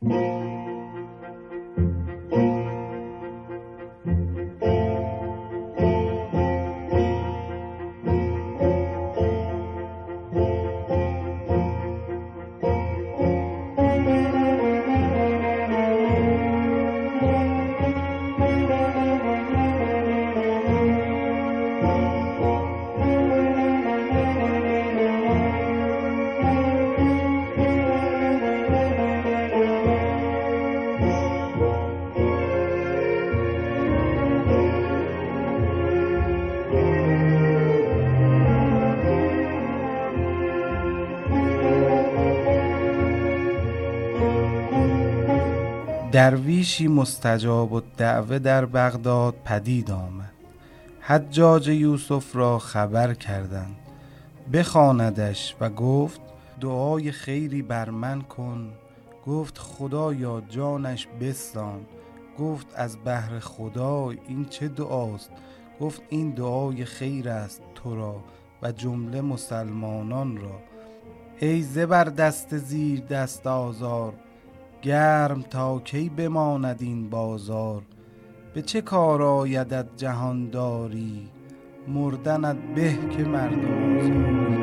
درویشی مستجاب الدعوه در بغداد پدید آمد. حجاج یوسف را خبر کردند، بخواندش و گفت دعای خیری بر من کن. گفت خدایا جانش بستان. گفت از بهر خدا این چه دعاست؟ گفت این دعای خیر است تو را و جمله مسلمانان را. ای زبردست زیر دست آزار، گرم تا کی بماند این بازار. به چه کار آیدت جهانداری، مردنت به که مردم آزاری.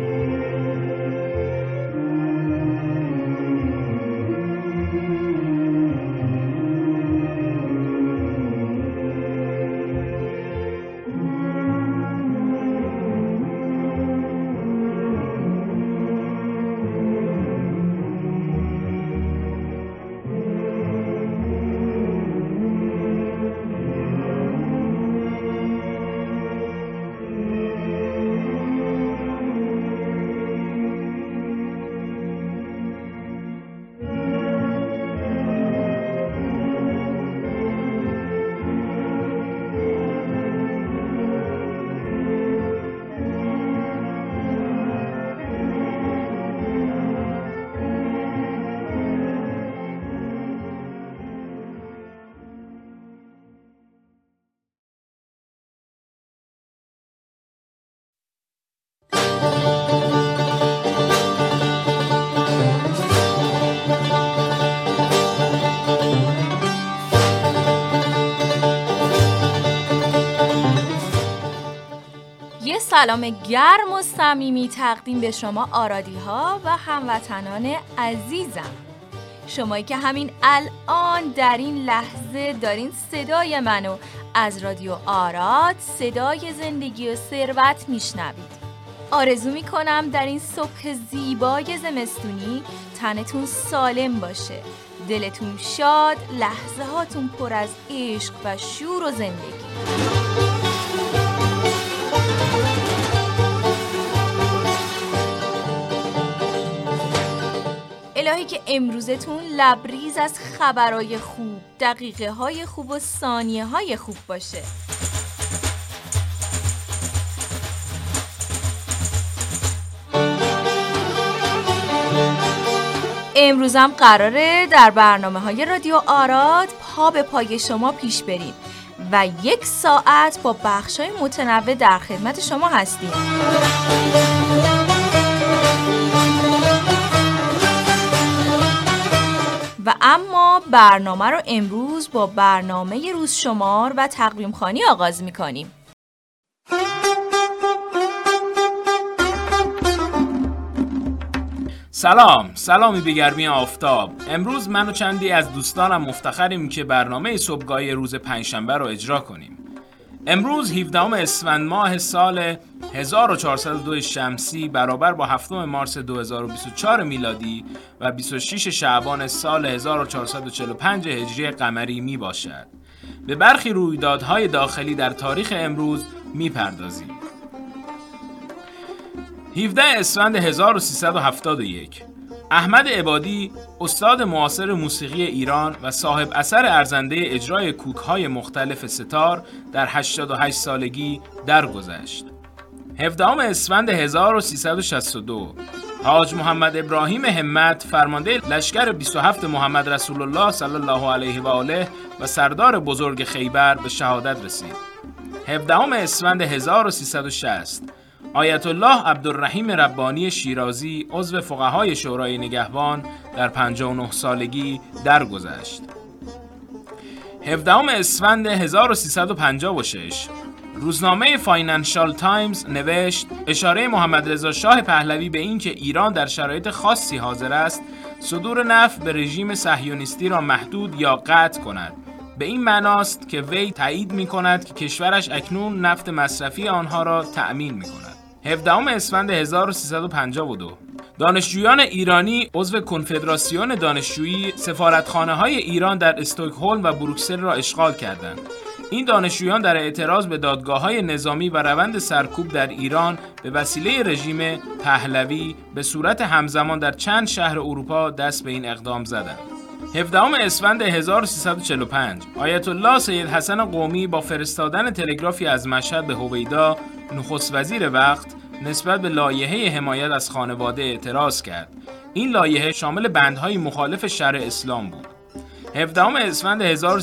سلام گرم و صمیمی تقدیم به شما آرادی ها و هموطنان عزیزم. شمایی که همین الان در این لحظه دارین صدای منو از رادیو آراد، صدای زندگی و ثروت میشنوید. آرزو میکنم در این صبح زیبای زمستونی تنتون سالم باشه، دلتون شاد، لحظه هاتون پر از عشق و شور و زندگی. الهی که امروزتون لبریز از خبرهای خوب، دقیقه های خوب و ثانیه های خوب باشه. امروزم قراره در برنامه‌های رادیو آراد پا به پای شما پیش بریم و 1 ساعت با بخش‌های متنوع در خدمت شما هستیم. و اما برنامه رو امروز با برنامه روز شمار و تقویم خوانی آغاز می‌کنیم. سلامی به گرمی آفتاب. امروز من و چندی از دوستانم مفتخریم که برنامه صبحگاهی روز پنجشنبه رو اجرا کنیم. امروز 17 اسفند ماه سال 1402 شمسی برابر با 7 مارس 2024 میلادی و 26 شعبان سال 1445 هجری قمری می باشد. به برخی رویدادهای داخلی در تاریخ امروز می پردازیم. 17 اسفند 1371 احمد عبادی، استاد معاصر موسیقی ایران و صاحب اثر ارزنده اجرای کوک‌های مختلف ستار، در 88 سالگی درگذشت. 17 اسفند 1362 حاج محمد ابراهیم همت، فرمانده لشکر 27 محمد رسول الله صلی الله علیه و آله و سردار بزرگ خیبر، به شهادت رسید. 17 اسفند 1360 آیت الله عبدالرحیم ربانی شیرازی عضو فقهای شورای نگهبان در 59 سالگی درگذشت. 17 اسفند 1356 روزنامه فاینانشال تایمز نوشت اشاره محمد رضا شاه پهلوی به این که ایران در شرایط خاصی حاضر است صدور نفت به رژیم صهیونیستی را محدود یا قطع کند. به این معناست که وی تایید می کند که کشورش اکنون نفت مصرفی آنها را تأمین می کند. 17 اسفند 1352 دانشجویان ایرانی عضو کنفدراسیون دانشجویی سفارتخانه‌های ایران در استکهلم و بروکسل را اشغال کردند. این دانشجویان در اعتراض به دادگاه‌های نظامی و روند سرکوب در ایران به وسیله رژیم پهلوی به صورت همزمان در چند شهر اروپا دست به این اقدام زدند. 17 اسفند 1345 آیت الله سید حسن قمی با فرستادن تلگرافی از مشهد به هویدا نخست وزیر وقت نسبت به لایحه حمایت از خانواده اعتراض کرد. این لایحه شامل بندهای مخالف شرع اسلام بود. 17 اسفند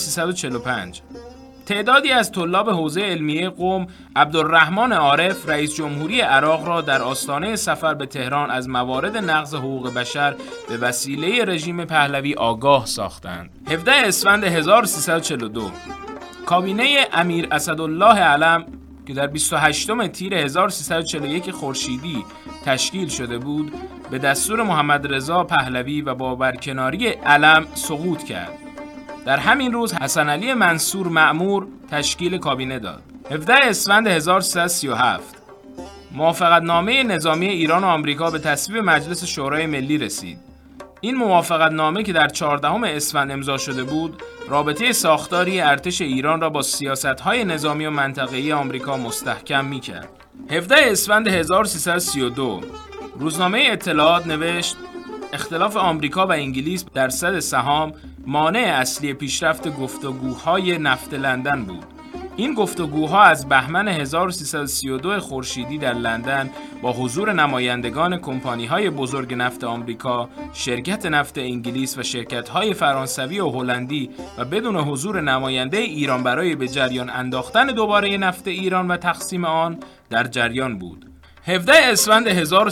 1345 تعدادی از طلاب حوزه علمیه قم عبدالرحمن عارف رئیس جمهوری عراق را در آستانه سفر به تهران از موارد نقض حقوق بشر به وسیله رژیم پهلوی آگاه ساختند. 17 اسفند 1342 کابینه امیر اسدالله علم که در 28 تیر 1341 خورشیدی تشکیل شده بود به دستور محمد رضا پهلوی و با برکناری علم سقوط کرد. در همین روز حسن علی منصور مأمور تشکیل کابینه داد. 17 اسفند 1337 موافقتنامه نظامی ایران و آمریکا به تصویب مجلس شورای ملی رسید. این موافقتنامه که در 14 اسفند امضا شده بود، رابطه ساختاری ارتش ایران را با سیاست‌های نظامی و منطقه‌ای آمریکا مستحکم می‌کرد. 17 اسفند 1332 روزنامه اطلاعات نوشت اختلاف آمریکا و انگلیس در صد سهام مانع اصلی پیشرفت گفتگوهای نفت لندن بود. این گفتگوها از بهمن 1332 خورشیدی در لندن با حضور نمایندگان کمپانی‌های بزرگ نفت آمریکا، شرکت نفت انگلیس و شرکت‌های فرانسوی و هلندی و بدون حضور نماینده ایران برای به جریان انداختن دوباره نفت ایران و تقسیم آن در جریان بود. 17 اسفند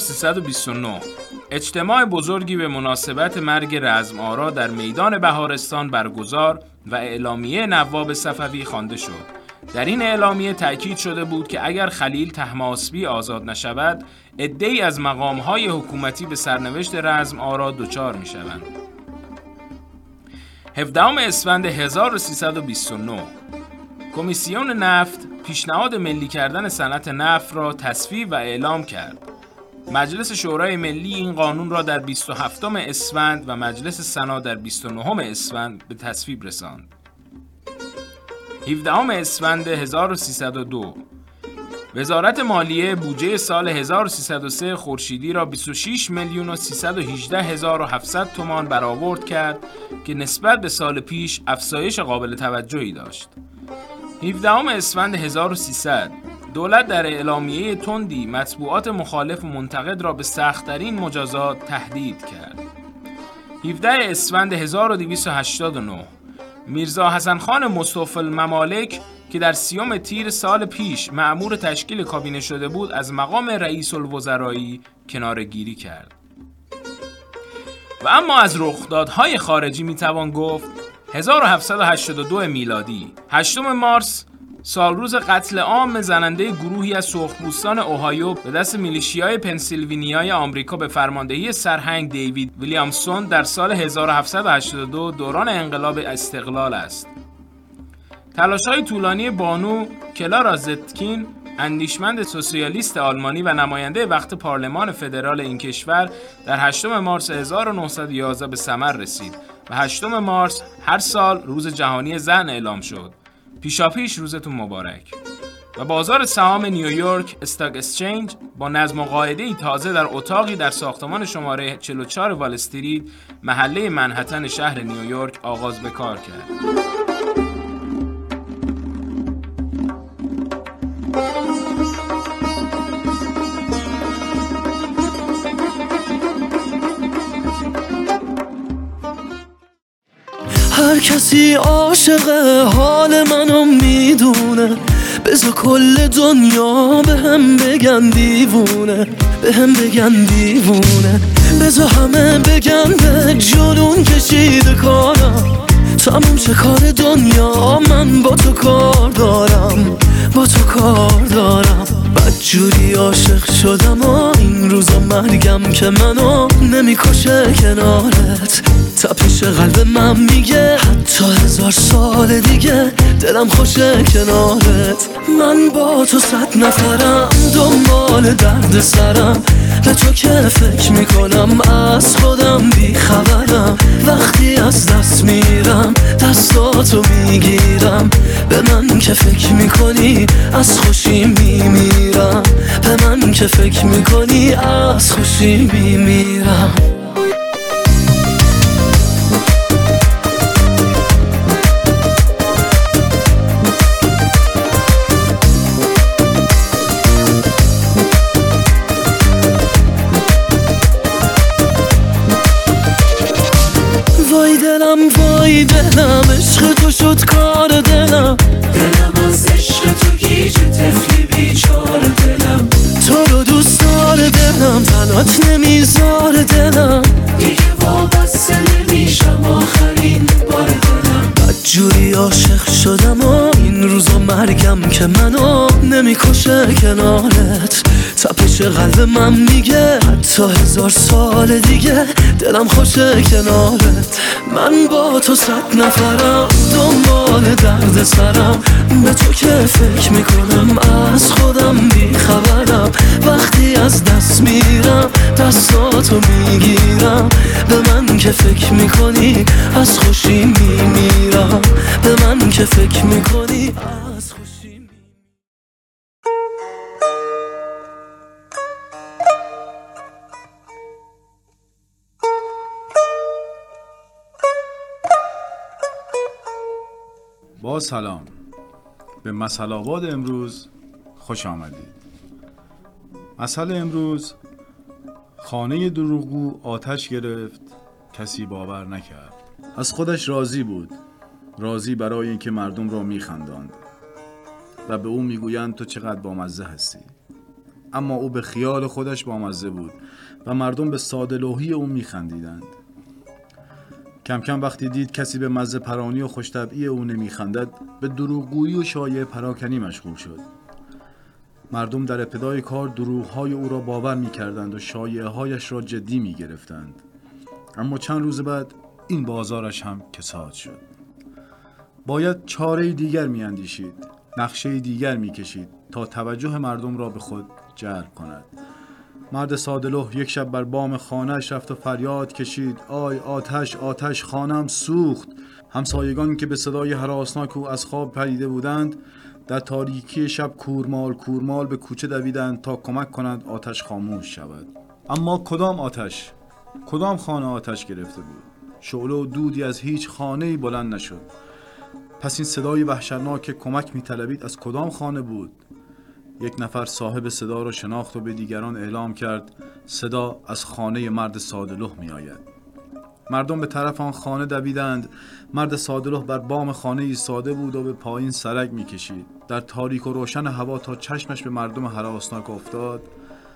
1329 اجتماع بزرگی به مناسبت مرگ رزم آرا در میدان بهارستان برگزار و اعلامیه نواب صفوی خوانده شد. در این اعلامیه تأکید شده بود که اگر خلیل طهماسبی آزاد نشود، عده‌ای از مقام‌های حکومتی به سرنوشت رزم آرا دچار می‌شوند. 17 اسفند 1329 کمیسیون نفت پیشنهاد ملی کردن صنعت نفت را تصویب و اعلام کرد. مجلس شورای ملی این قانون را در 27 اسفند و مجلس سنا در 29 اسفند به تصویب رساند. 17 اسفند 1302 وزارت مالیه بودجه سال 1303 خورشیدی را 26,318,700 تومان برآورد کرد که نسبت به سال پیش افزایش قابل توجهی داشت. 17 اسفند 1300 دولت در اعلامیه تندی مطبوعات مخالف و منتقد را به سخت‌ترین مجازات تهدید کرد. 17 اسفند 1289 میرزا حسن خان مصطفی الممالک که در 30 تیر سال پیش مأمور تشکیل کابینه شده بود از مقام رئیس الوزرایی کناره‌گیری کرد. و اما از رخدادهای خارجی میتوان گفت 1782 میلادی 8 مارس سالروز قتل عام زننده گروهی از سرخپوستان اوهایو به دست میلیشیای پنسیلوانیای آمریکا به فرماندهی سرهنگ دیوید ویلیامسون در سال 1782 دوران انقلاب استقلال است. تلاش‌های طولانی بانو کلارا زتکین اندیشمند سوسیالیست آلمانی و نماینده وقت پارلمان فدرال این کشور در 8 مارس 1911 به ثمر رسید و 8 مارس هر سال روز جهانی زن اعلام شد. پیشاپیش روزتون مبارک. و بازار سهام نیویورک استاک اکسچنج با نظم و قاعده‌ای تازه در اتاقی در ساختمان شماره 44 وال استریت محله منهتن شهر نیویورک آغاز به کار کرد. هر کسی عاشق حال منو میدونه، بذار کل دنیا بهم بگن دیوونه، بهم بگن دیوونه، بذار همه بگن به جنون کشیده کارم، تموم شه کار دنیا، من با تو کار دارم، با تو کار دارم. بدجوری عاشق شدم و این روزا مرگم که منو نمیکشه کنارت، تپش قلب من میگه حتی 1000 سال دیگه دلم خوشه کنارت. من با تو 100 نفرم دنبال درد سرم، به تو که فکر میکنم از خودم بیخبرم، وقتی از دست میرم دستاتو میگیرم، به من که فکر میکنی از خوشی میمیرم، به من که فکر میکنی از خوشی میمیرم. وای دلم عشق تو شد کار دلم، دلم از عشق تو گیج طفلی بیچار دلم، تو رو دوست دار دلم، تنات نمیذار دلم، دیگه وابسته نمیشم آخرین بار دلم. بدجوری عاشق شدم و این روزا مرگم که منو نمیکشه کنارت، تپش قلب من میگه حتی 1000 سال دیگه دلم خوشه کنارت. من با تو 100 نفرم دنبال درد سرم، به تو که فکر میکنم از خودم بیخبرم، وقتی از دست میرم دستاتو میگیرم، به من که فکر میکنی از خوشی میمیرم، به من که فکر میکنی از خوشی. با سلام به مسئله آباد امروز خوش آمدید. مسئله امروز: خانه دروغگو آتش گرفت، کسی باور نکرد. از خودش راضی بود، راضی برای اینکه مردم را میخنداند و به او میگویند تو چقدر بامزه هستی. اما او به خیال خودش بامزه بود و مردم به ساده‌لوحی او میخندیدند. کم کم وقتی دید کسی به مزه پرانی و خوش‌طبعی او نمیخندد، به دروغگویی و شایعه پراکنی مشغول شد. مردم در ابتدای کار دروغ‌های او را باور می‌کردند و شایعه‌هایش را جدی می‌گرفتند. اما چند روز بعد این بازارش هم کساد شد. باید چاره‌ای دیگر می‌اندیشید، نقشه‌ای دیگر می‌کشید تا توجه مردم را به خود جلب کند. مرد ساده‌لوح یک شب بر بام خانه‌اش رفت و فریاد کشید: آی آتش، آتش، خانه‌ام سوخت. همسایگان که به صدای هراسناک او از خواب پریده بودند، در تاریکی شب کورمال کورمال به کوچه دویدند تا کمک کنند آتش خاموش شود. اما کدام آتش؟ کدام خانه آتش گرفته بود؟ شعله و دودی از هیچ خانه‌ای بلند نشد. پس این صدای وحشتناک که کمک می‌طلبید از کدام خانه بود؟ یک نفر صاحب صدا را شناخت و به دیگران اعلام کرد صدا از خانه مرد ساده‌لوح می آید. مردم به طرف آن خانه دویدند. مرد ساده‌لوح بر بام خانه ایستاده بود و به پایین سرک می کشید. در تاریک و روشن هوا تا چشمش به مردم هراسناک افتاد،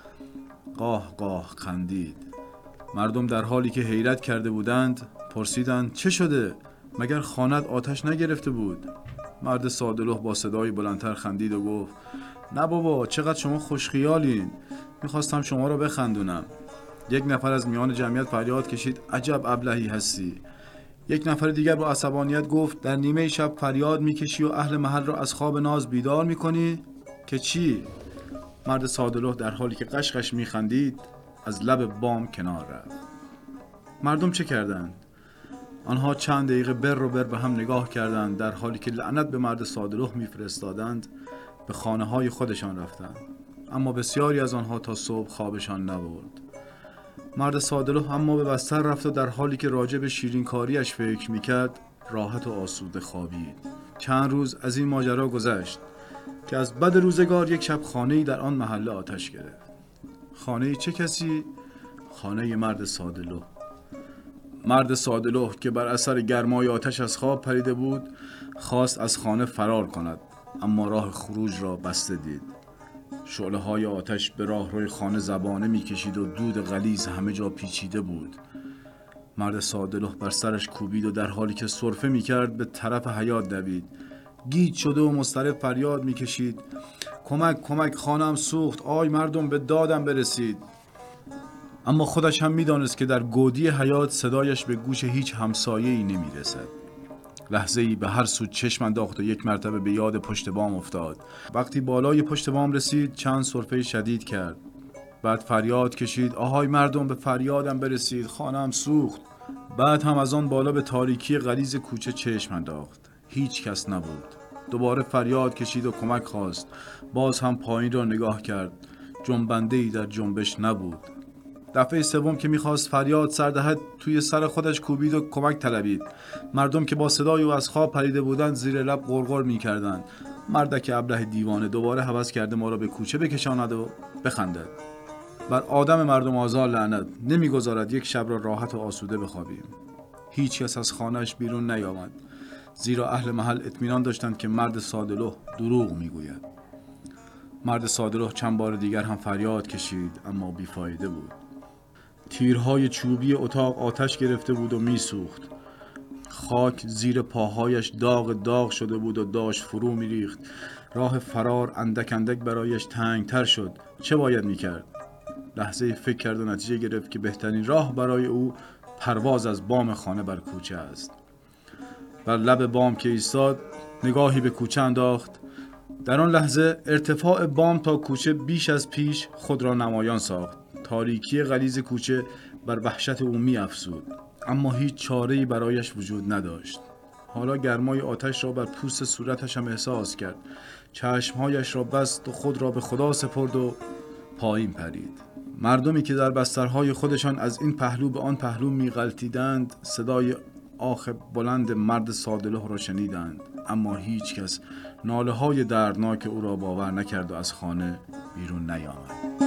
قاه قاه خندید. مردم در حالی که حیرت کرده بودند پرسیدند چه شده؟ مگر خانه‌ات آتش نگرفته بود؟ مرد ساده‌لوح با صدای بلندتر خندید و گفت: نه بابا، چقدر شما خوشخیالین، میخواستم شما را بخندونم. یک نفر از میان جمعیت فریاد کشید: عجب ابلهی هستی. یک نفر دیگر با عصبانیت گفت: در نیمه شب فریاد میکشی و اهل محل را از خواب ناز بیدار میکنی که چی؟ مرد ساده‌لوح در حالی که قشقش میخندید از لب بام کنار رفت. مردم چه کردند؟ آنها چند دقیقه بر و بر به هم نگاه کردند، در حالی که لعنت به مرد ساده‌لوح میفرستادند به خانه های خودشان رفتند. اما بسیاری از آنها تا صبح خوابشان نبرد. مرد ساده‌لوح اما به بستر رفت و در حالی که راجع به شیرینکاریش فکر میکرد راحت و آسوده خوابید. چند روز از این ماجرا گذشت که از بد روزگار یک شب خانه‌ای در آن محله آتش گرفت. خانه چه کسی؟ خانه مرد ساده‌لوح. مرد ساده‌لوح که بر اثر گرمای آتش از خواب پریده بود، خواست از خانه فرار کند، اما راه خروج را بسته دید. شعله های آتش به راه روی خانه زبانه می کشید و دود غلیظ همه جا پیچیده بود. مرد ساده‌لوح بر سرش کوبید و در حالی که سرفه می کرد به طرف حیاط دوید. گیج شده و مضطرب فریاد می کشید: کمک کمک، خانه‌ام سوخت، آی مردم به دادم برسید. اما خودش هم می دانست که در گودی حیاط صدایش به گوش هیچ همسایه‌ای نمی رسد. لحظه‌ای به هر سو چشم انداخت و یک مرتبه به یاد پشت بام افتاد. وقتی بالای پشت بام رسید چند سرفه شدید کرد. بعد فریاد کشید: آهای مردم به فریادم برسید، خانه‌ام سوخت. بعد هم از آن بالا به تاریکی غلیظ کوچه چشم انداخت. هیچ کس نبود. دوباره فریاد کشید و کمک خواست. باز هم پایین را نگاه کرد. جنبنده‌ای در جنبش نبود. دفعه سوم که میخواست فریاد سر دهد توی سر خودش کوبید و کمک طلبید. مردم که با صدای او از خواب پریده بودند زیر لب غرغر میکردند: مردک ابله دیوانه دوباره هوس کرده ما را به کوچه بکشاند و بخندد. بر آدم مردم آزار لعنت، نمیگذارد یک شب را راحت و آسوده بخوابیم. هیچ کس از خانهش بیرون نیامد، زیرا اهل محل اطمینان داشتند که مرد ساده‌لوح دروغ میگوید. مرد ساده‌لوح چند بار دیگر هم فریاد کشید اما بیفایده بود. تیرهای چوبی اتاق آتش گرفته بود و میسوخت. خاک زیر پاهایش داغ شده بود و داشت فرو میریخت. راه فرار اندک اندک برایش تنگتر شد. چه باید میکرد؟ لحظه فکر کرد و نتیجه گرفت که بهترین راه برای او پرواز از بام خانه بر کوچه است. بر لب بام که ایستاد نگاهی به کوچه انداخت. در آن لحظه ارتفاع بام تا کوچه بیش از پیش خود را نمایان ساخت. تاریکی غلیظ کوچه بر وحشت او می افزود، اما هیچ چاره‌ای برایش وجود نداشت. حالا گرمای آتش را بر پوست صورتش هم احساس کرد. چشمهایش را بست و خود را به خدا سپرد و پایین پرید. مردمی که در بسترهای خودشان از این پهلو به آن پهلو می غلطیدند صدای آخ بلند مرد ساده‌لوح را شنیدند، اما هیچ کس ناله های دردناک او را باور نکرد و از خانه بیرون نیامد.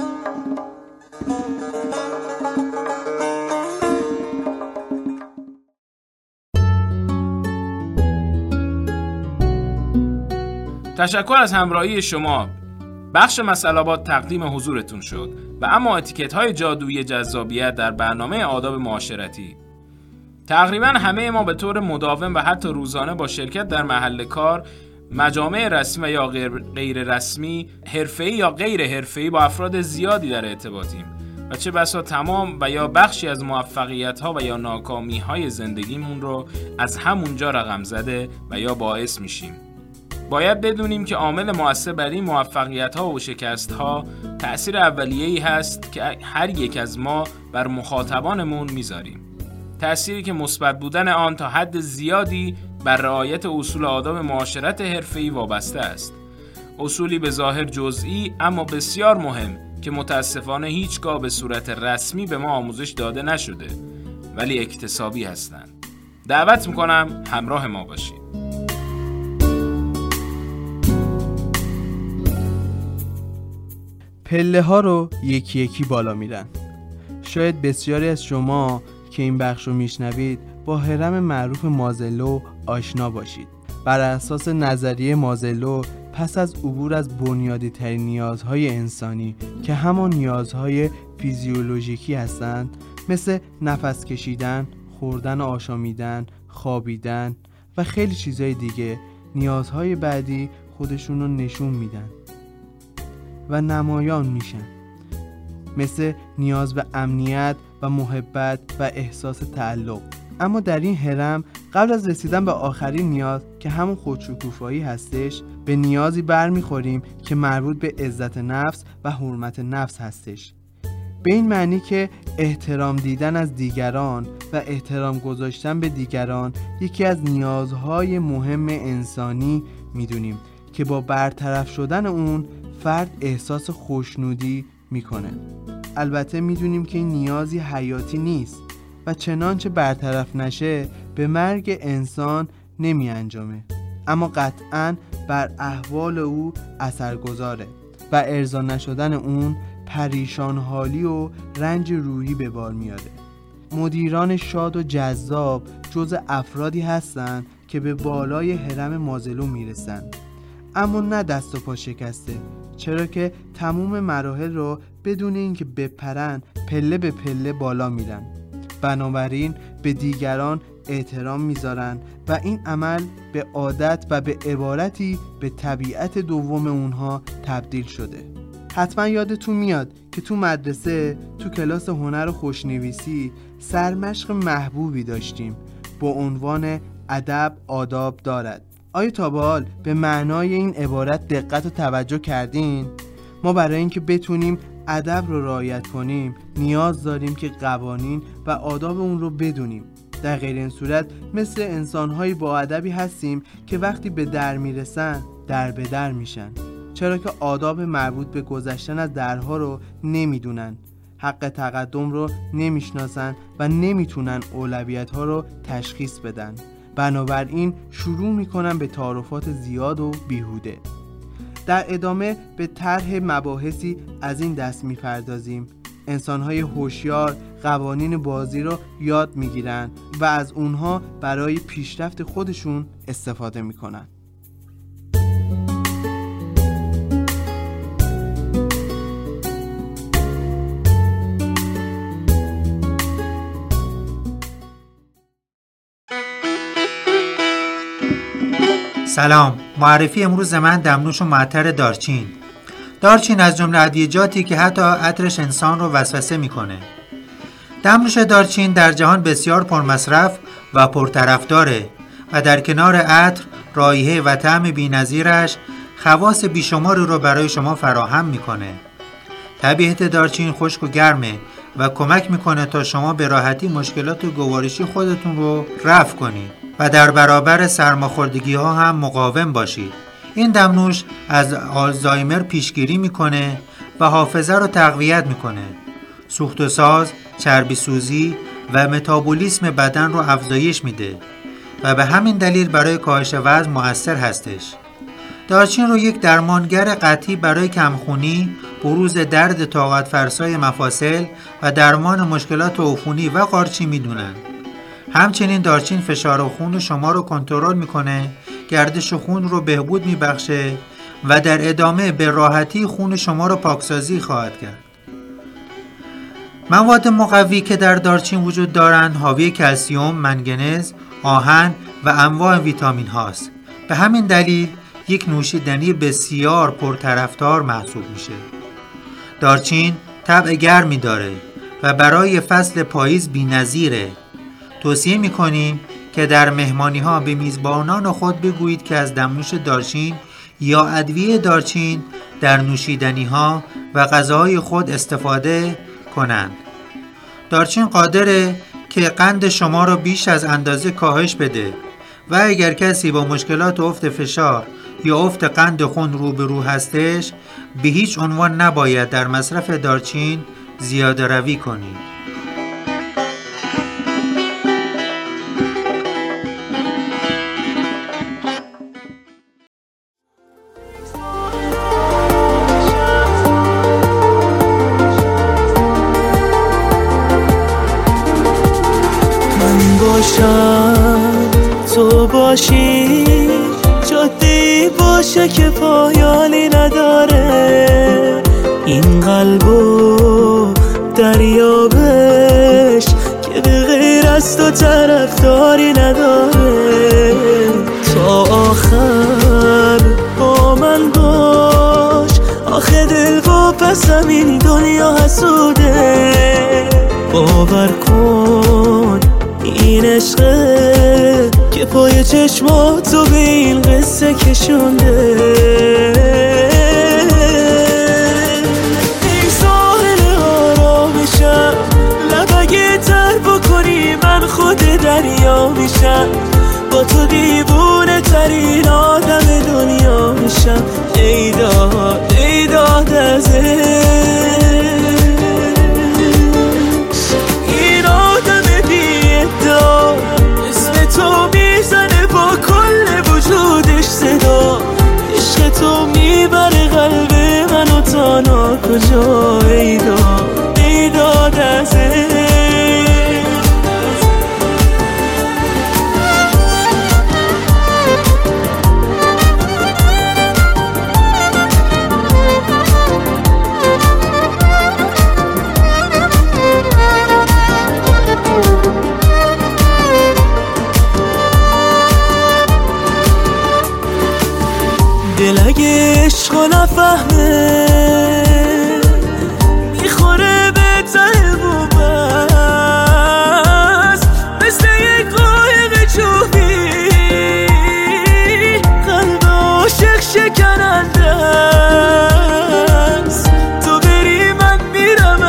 تشکر از همراهی شما. بخش مسئله‌آباد تقدیم حضورتون شد و اما اتیکت‌های جادویی جذابیت در برنامه آداب معاشرتی. تقریباً همه ما به طور مداوم و حتی روزانه با شرکت در محل کار، مجامع رسمی و یا غیر رسمی، حرفه‌ای یا غیر حرفه‌ای با افراد زیادی در ارتباطیم و چه بسا تمام و یا بخشی از موفقیت‌ها و یا ناکامی‌های زندگیمون رو از همونجا رقم زده و یا باعث میشیم. باید بدونیم که عامل مؤثر بر این موفقیت‌ها و شکست‌ها تأثیر اولیه‌ای هست که هر یک از ما بر مخاطبانمون میذاریم. تأثیری که مثبت بودن آن تا حد زیادی بر رعایت اصول آداب معاشرت حرفه‌ای وابسته است. اصولی به ظاهر جزئی اما بسیار مهم که متاسفانه هیچگاه به صورت رسمی به ما آموزش داده نشده ولی اکتسابی هستند. دعوت میکنم همراه ما باشید. پله ها رو یکی یکی بالا میرن. شاید بسیاری از شما که این بخش رو میشنوید با هرم معروف مازلو آشنا باشید. بر اساس نظریه مازلو پس از عبور از بنیادی ترین نیازهای انسانی که همان نیازهای فیزیولوژیکی هستند، مثل نفس کشیدن، خوردن و آشامیدن، خوابیدن و خیلی چیزهای دیگه، نیازهای بعدی خودشون رو نشون میدن و نمایان میشن، مثل نیاز به امنیت و محبت و احساس تعلق. اما در این هرم قبل از رسیدن به آخرین نیاز که همون خودشکوفایی هستش، به نیازی برمیخوریم که مربوط به عزت نفس و حرمت نفس هستش. به این معنی که احترام دیدن از دیگران و احترام گذاشتن به دیگران یکی از نیازهای مهم انسانی میدونیم که با برطرف شدن اون فرد احساس خوشنودی میکنه. البته میدونیم که این نیازی حیاتی نیست و چنانچه برطرف نشه به مرگ انسان نمی انجامه، اما قطعاً بر احوال او اثر گذاره و ارضا نشدن اون پریشان حالی و رنج روحی به بار میاره. مدیران شاد و جذاب جز افرادی هستند که به بالای هرم مازلو میرسن، اما نه دست و پا شکسته، چرا که تموم مراحل رو بدون اینکه بپرن پله به پله بالا میرن. بنابراین به دیگران احترام میذارن و این عمل به عادت و به عبارتی به طبیعت دوم اونها تبدیل شده. حتما یادتون میاد که تو مدرسه تو کلاس هنر و خوشنویسی سرمشق محبوبی داشتیم با عنوان ادب آداب دارد. آیا تا به حال به معنای این عبارت دقت و توجه کردین؟ ما برای اینکه بتونیم ادب رو رعایت کنیم نیاز داریم که قوانین و آداب اون رو بدونیم. در غیر این صورت مثل انسان‌های با ادبی هستیم که وقتی به در میرسن در به در میشن، چرا که آداب مربوط به گذشتن از درها رو نمیدونن، حق تقدم رو نمیشناسن و نمیتونن اولویت‌ها رو تشخیص بدن. بنابراین شروع میکنن به تعارفات زیاد و بیهوده. در ادامه به طرح مباحثی از این دست میپردازیم. انسان‌های هوشیار قوانین بازی رو یاد میگیرن و از اونها برای پیشرفت خودشون استفاده میکنن. سلام، معرفی امروز من دمنوش و معطر دارچین. دارچین از جمله ادویه‌جاتی که حتی عطرش انسان رو وسوسه میکنه. دمنوش دارچین در جهان بسیار پرمصرف و پرطرفداره و در کنار عطر، رایحه و طعم بی‌نظیرش خواص بیشماری رو برای شما فراهم میکنه. طبیعت دارچین خشک و گرمه و کمک میکنه تا شما به راحتی مشکلات گوارشی خودتون رو رفع کنید و در برابر سرماخوردگی ها هم مقاوم باشید. این دمنوش از آلزایمر پیشگیری میکنه و حافظه رو تقویت میکنه. سوخت و ساز، چربی سوزی و متابولیسم بدن رو افزایش میده و به همین دلیل برای کاهش وزن مؤثر هستش. دارچین رو یک درمانگر قطعی برای کمخونی، بروز درد طاقت فرسای مفاصل و درمان مشکلات عفونی و قارچی میدونن. همچنین دارچین فشار خون شما رو کنترل میکنه، گردش خون رو بهبود میبخشه و در ادامه به راحتی خون شما رو پاکسازی خواهد کرد. مواد مقوی که در دارچین وجود دارند حاوی کلسیم، منگنز، آهن و انواع ویتامین هاست. به همین دلیل یک نوشیدنی بسیار پرطرفدار محسوب میشه. دارچین طبع گرمی داره و برای فصل پاییز بی‌نظیره. توصیه میکنیم که در مهمانی ها به میزبانان خود بگویید که از دمنوش دارچین یا ادویه دارچین در نوشیدنی ها و غذاهای خود استفاده کنند. دارچین قادره که قند شما را بیش از اندازه کاهش بده و اگر کسی با مشکلات افت فشار یا افت قند خون روبرو هستش به هیچ عنوان نباید در مصرف دارچین زیاده روی کنید. تو باشی جاده‌ای باشه که پایانی نداره، این قلبو دریابش که به غیر از تو طرفداری نداره. تا آخر با من باش، آخه دل و پسم این دنیا حسوده. باور کن این عشقه که پای چشماتو به این قصه کشونده. این ساحل آرامشم، لب اگه تر بکنی من خود دریا میشم، با تو دیوونه ترین آدم دنیا میشم. ای داد ای داد ازش، این آدم بی‌ادعا اسم تو میزنه با کل وجودش صدا. عشق تو میبره قلب منو تا ناکجا. ای داد ای داد ازش. اگه عشق رو نفهمه میخوره به ته بوبست، مثل یک قایق چوبی قلب عاشق شکننده است. تو بری من میرم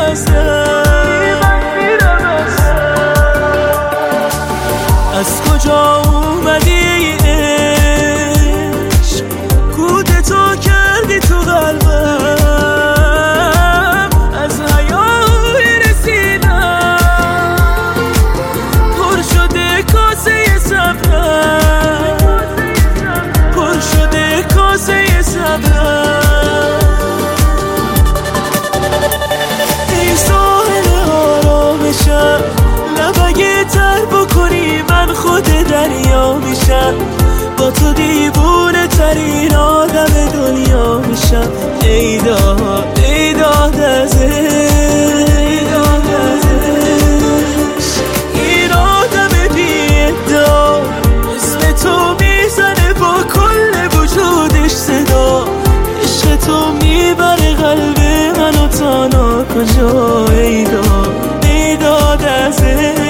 از کجا اومدی عشق، کودتا کردی تو قلبم، از حیای رسیدم پر شده کاسه صبرم، پر شده کاسه صبرم. ای ساحل آرامشم، لبگه تر بکنی من خود دریا میشم، با تو دیوونه ترین آدم دنیا میشم. ای داد ای داد ازش، این آدم بی ادعا اسم تو میزنه با کل وجودش صدا، عشق تو میبره قلب منو تا کجا. ای داد ای داد ازش.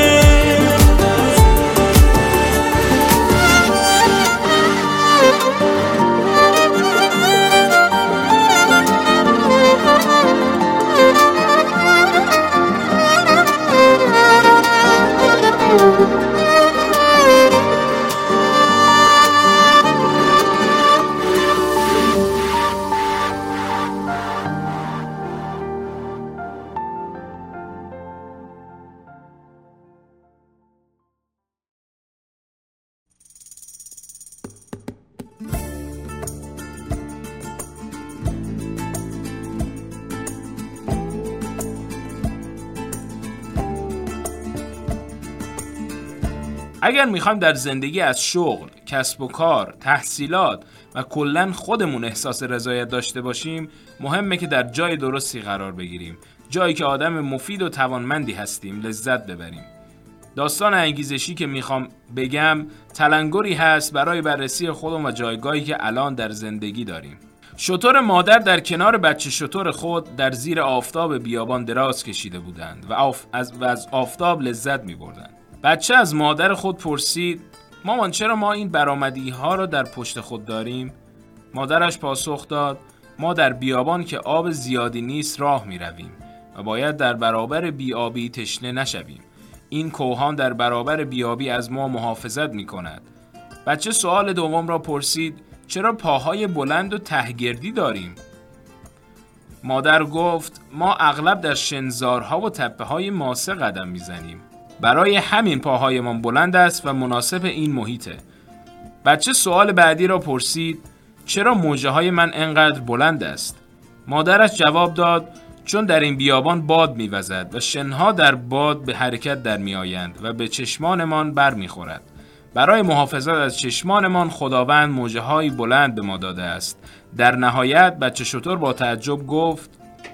اگر میخوایم در زندگی از شغل، کسب و کار، تحصیلات و کلاً خودمون احساس رضایت داشته باشیم، مهمه که در جای درستی قرار بگیریم، جایی که آدم مفید و توانمندی هستیم، لذت ببریم. داستان انگیزشی که میخوام بگم تلنگری هست برای بررسی خودمون و جایگاهی که الان در زندگی داریم. شتر مادر در کنار بچه شتر خود در زیر آفتاب بیابان دراز کشیده بودند و از آفتاب لذت می‌بردند. بچه از مادر خود پرسید: مامان چرا ما این برآمدی ها را در پشت خود داریم؟ مادرش پاسخ داد: ما در بیابان که آب زیادی نیست راه می رویم و باید در برابر بیابی تشنه نشویم. این کوهان در برابر بیابی از ما محافظت می کند. بچه سوال دوم را پرسید: چرا پاهای بلند و تهگردی داریم؟ مادر گفت: ما اغلب در شنزارها و تپه های ماسه قدم می زنیم. برای همین پاهایمان بلند است و مناسب این محیطه. بچه سوال بعدی را پرسید: چرا موجه های من انقدر بلند است؟ مادرش جواب داد: چون در این بیابان باد می‌وزد و شنها در باد به حرکت در می‌آیند و به چشمانمان بر می‌خورد. برای محافظت از چشمانمان خداوند موجه های بلند به ما داده است. در نهایت بچه شتر با تعجب گفت: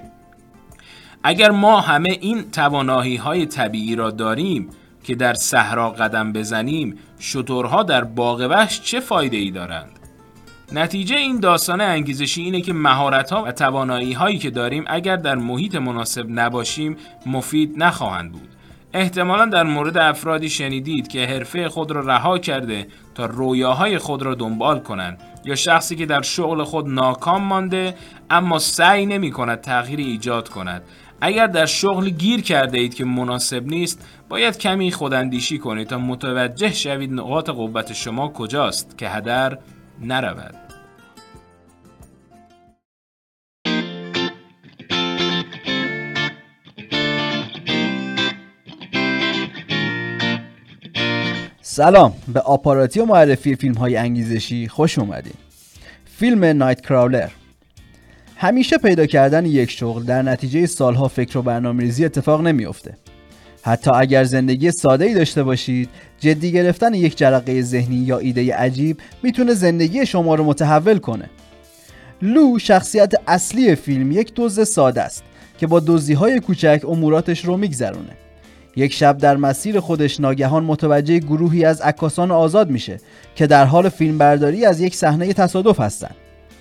اگر ما همه این توانایی‌های طبیعی را داریم که در صحرا قدم بزنیم، شترها در باغ وحش چه فایده‌ای دارند؟ نتیجه این داستان انگیزشی اینه که مهارت‌ها و توانایی‌هایی که داریم اگر در محیط مناسب نباشیم مفید نخواهند بود. احتمالاً در مورد افرادی شنیدید که حرفه خود را رها کرده تا رویاهای خود را دنبال کنند، یا شخصی که در شغل خود ناکام مانده اما سعی نمی‌کند تغییر ایجاد کند. اگر در شغل گیر کرده اید که مناسب نیست، باید کمی خوداندیشی کنید تا متوجه شوید نقاط قوت شما کجاست که هدر نرود. سلام، به آپاراتی و معرفی فیلم های انگیزشی خوش اومدین. فیلم نایت کراولر. همیشه پیدا کردن یک شغل در نتیجه سالها فکر و برنامه‌ریزی اتفاق نمیفته. حتی اگر زندگی ساده‌ای داشته باشید، جدی گرفتن یک جرقه ذهنی یا ایده عجیب میتونه زندگی شما رو متحول کنه. لو، شخصیت اصلی فیلم، یک دزد ساده است که با دزدی‌های کوچک اموراتش رو میگذرونه. یک شب در مسیر خودش ناگهان متوجه گروهی از عکاسان آزاد میشه که در حال فیلمبرداری از یک صحنه تصادف هستن.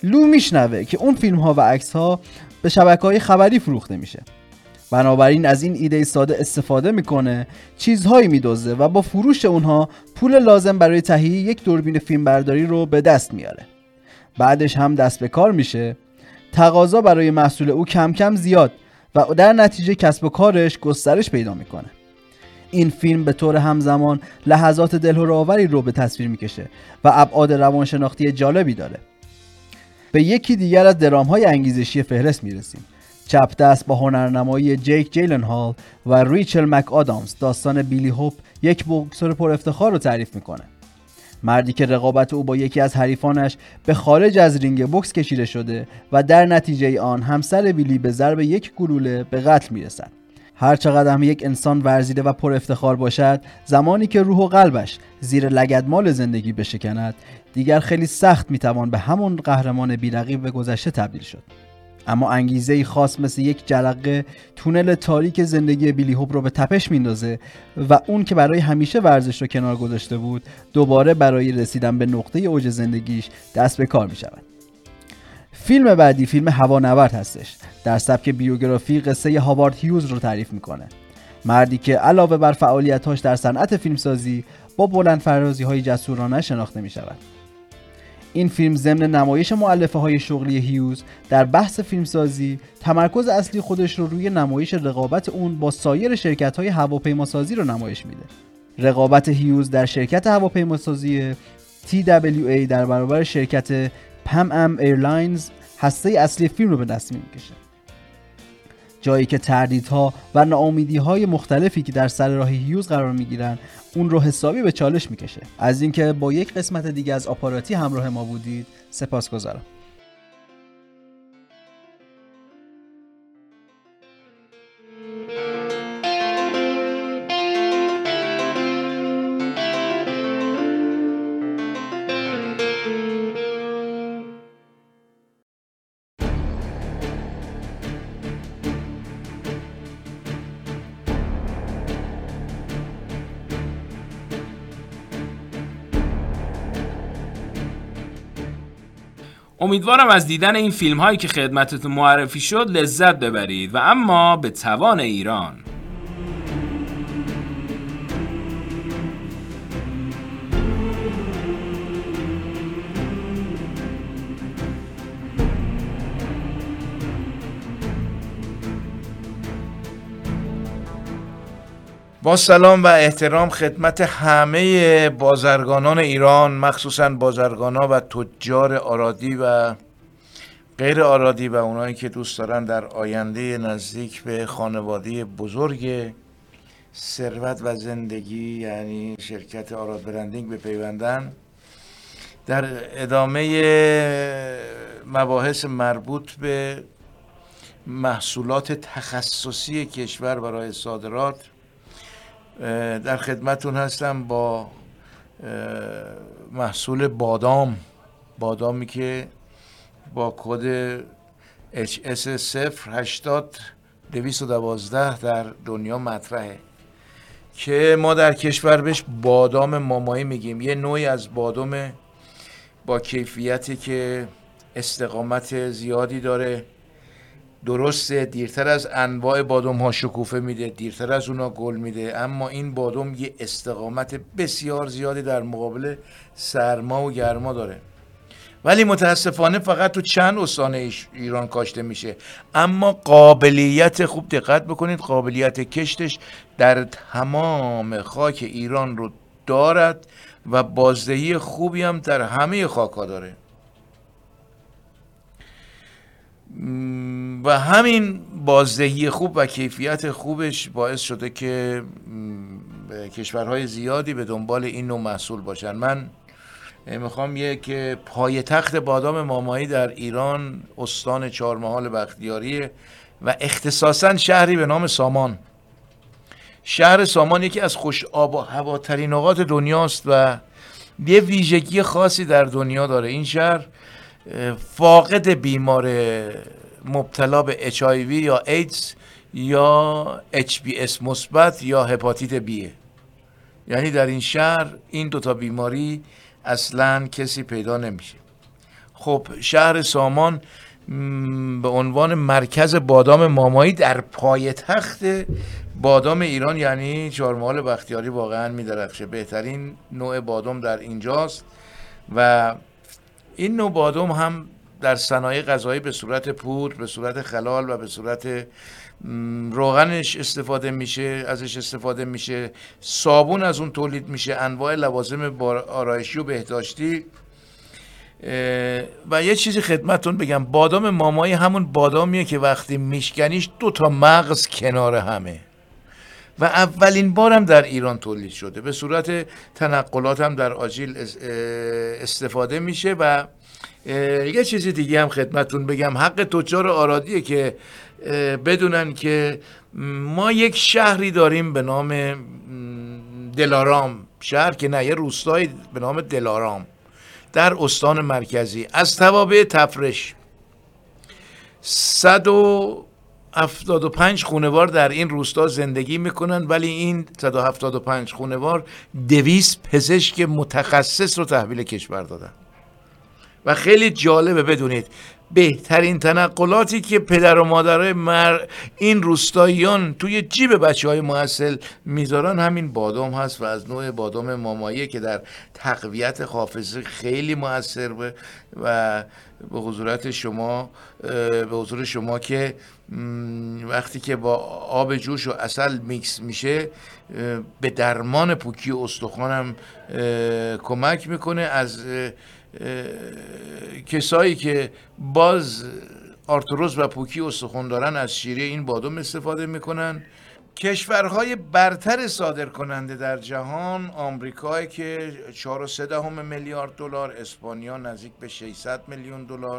لو میشنوه که اون فیلم ها و عکس ها به شبکه‌های خبری فروخته میشه. بنابراین از این ایده ساده استفاده میکنه، چیزهایی میدزده و با فروش اونها پول لازم برای تهیه یک دوربین فیلمبرداری رو به دست میاره. بعدش هم دست به کار میشه، تقاضا برای محصول او کم کم زیاد و در نتیجه کسب و کارش گسترش پیدا میکنه. این فیلم به طور همزمان لحظات دلهره‌آوری رو به تصویر میکشه و ابعاد روانشناختی جالبی داره. به یکی دیگر از درام‌های انگیزشی فهرست میرسیم. چپ دست با هنرنمایی جیک جیلنهال و ریچل مک آدامز داستان بیلی هوپ، یک بوکسور پر افتخار رو تعریف میکنه. مردی که رقابت او با یکی از حریفانش به خارج از رینگ بوکس کشیده شده و در نتیجه آن همسر بیلی به ضرب یک گلوله به قتل میرسد. هر چقدر هم یک انسان ورزیده و پر افتخار باشد، زمانی که روح و قلبش زیر لگدمال زندگی بشکند، دیگر خیلی سخت میتوان به همون قهرمان بی‌رقیب به گذشته تبدیل شد. اما انگیزه‌ای خاص مثل یک جرقه تونل تاریک زندگی بیلی هوپ رو به تپش میندازه و اون که برای همیشه ورزش رو کنار گذاشته بود، دوباره برای رسیدن به نقطه اوج زندگیش دست به کار میشود. فیلم بعدی فیلم هوانورد هستش. در سبک بیوگرافی قصه هاوارد هیوز رو تعریف میکنه. مردی که علاوه بر فعالیت‌هاش در صنعت فیلمسازی با بلندفرازی‌های جسورانه شناخته میشود. این فیلم ضمن نمایش مؤلفه‌های شغلی هیوز در بحث فیلمسازی، تمرکز اصلی خودش رو روی نمایش رقابت اون با سایر شرکت‌های هواپیماسازی رو نمایش میده. رقابت هیوز در شرکت هواپیماسازی TWA در برابر شرکت پم ام ایرلاینز هسته اصلی فیلم رو به دست میکشه. جایی که تردیدها و ناامیدی‌های مختلفی که در سر راه هیوز قرار میگیرن اون رو حسابی به چالش میکشه. از اینکه با یک قسمت دیگه از آپاراتی همراه ما بودید سپاسگزارم. امیدوارم از دیدن این فیلم هایی که خدمتتون معرفی شد لذت ببرید و اما به توان ایران. با سلام و احترام خدمت همه بازرگانان ایران، مخصوصا بازرگانا و تجار آرادی و غیر آرادی و اونایی که دوست دارن در آینده نزدیک به خانواده بزرگ ثروت و زندگی یعنی شرکت آراد برندینگ بپیوندن. در ادامه مباحث مربوط به محصولات تخصصی کشور برای صادرات در خدمتون هستم با محصول بادامی که با کد HS080212 در دنیا مطرحه که ما در کشور بهش بادام مامایی میگیم. یه نوعی از بادام با کیفیتی که استقامت زیادی داره. درسته دیرتر از انواع بادام ها شکوفه میده، دیرتر از اونا گل میده، اما این بادام یه استقامت بسیار زیادی در مقابل سرما و گرما داره. ولی متاسفانه فقط تو چند استان ایران کاشته میشه، اما قابلیت، خوب دقت بکنید، قابلیت کشتش در تمام خاک ایران رو دارد و بازدهی خوبی هم در همه خاک‌ها داره. و همین بازدهی خوب و کیفیت خوبش باعث شده که کشورهای زیادی به دنبال این نوع محصول باشن. من میخوام یک پایتخت بادام مامایی در ایران استان چهارمحال بختیاری و اختصاصا شهری به نام سامان. شهر سامان یکی از خوش آب و هواترین نقاط دنیاست و یه ویژگی خاصی در دنیا داره. این شهر فاقد بیمار مبتلا به HIV یا ایدز یا HBS مثبت یا هپاتیت بیه. یعنی در این شهر این دوتا بیماری اصلا کسی پیدا نمیشه. خب شهر سامان به عنوان مرکز بادام مامایی در پایتخت بادام ایران یعنی چهارمحال بختیاری واقعا می‌درخشه. بهترین نوع بادام در اینجاست و این نوع بادام هم در صنایع غذایی به صورت پودر، به صورت خلال و به صورت روغنش استفاده میشه، ازش استفاده میشه، صابون از اون تولید میشه، انواع لوازم آرایشی و بهداشتی. و یه چیزی خدمتتون بگم، بادام مامایی همون بادامیه که وقتی میشکنیش 2 مغز کنار همه و اولین بارم در ایران تولید شده. به صورت تنقلات هم در آجیل استفاده میشه. و یه چیزی دیگه هم خدمتتون بگم، حق تجار آرادیه که بدونن که ما یک شهری داریم به نام دلارام، شهر که نه، یه روستایی به نام دلارام در استان مرکزی. از توابع تفرش 175 خانوار در این روستا زندگی میکنن، ولی این 175 خانوار 200 پزشک متخصص رو تحویل کشور دادن. و خیلی جالبه بدونید بهترین تنقلاتی که پدر و مادرای این روستاییان توی جیب بچه‌های محصل میذارن همین بادام هست و از نوع بادام مامایی که در تقویت حافظه خیلی مؤثر و به حضور شما که وقتی که با آب جوش و عسل میکس میشه به درمان پوکی استخوانم کمک میکنه. از کسایی که باز آرتروز و پوکی استخوان دارن از شیره این بادام استفاده میکنن. کشورهای برتر صادر کننده در جهان آمریکا که 4.3 میلیارد دلار، اسپانیا نزدیک به 600 میلیون دلار،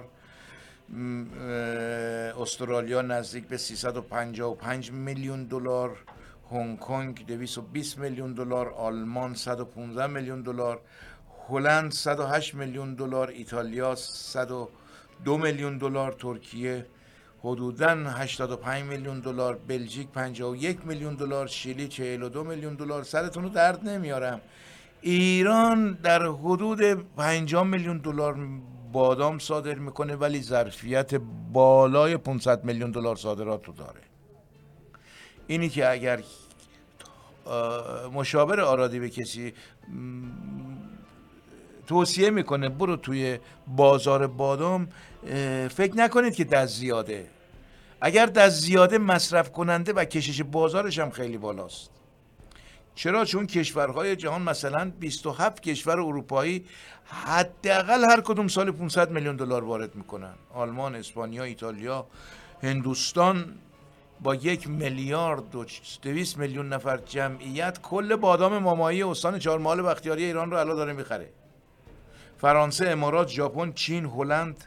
استرالیا نزدیک به 355 میلیون دلار، هنگ کنگ 220 میلیون دلار، آلمان 115 میلیون دلار، هلند 108 میلیون دلار، ایتالیا 102 میلیون دلار، ترکیه حدوداً 85 میلیون دلار، بلژیک 51 میلیون دلار، شیلی 42 میلیون دلار. سرتون رو درد نمیارم، ایران در حدود 50 میلیون دلار بادام صادر میکنه ولی ظرفیت بالای 500 میلیون دلار صادرات رو داره. اینی که اگر مشاور آرادی به کسی توصیه میکنه برو توی بازار بادام، فکر نکنید که دست زیاده. اگر دست زیاده مصرف کننده و کشش بازارش هم خیلی بالاست. چرا؟ چون کشورهای جهان مثلا 27 کشور اروپایی حداقل هر کدوم سال 500 میلیون دلار وارد میکنن. آلمان، اسپانیا، ایتالیا، هندوستان با 1 میلیارد و 200 میلیون نفر جمعیت کل بادام مامایی استان چهارمحال بختیاری ایران رو الان داره میخره. فرانسه، امارات، ژاپن، چین، هلند،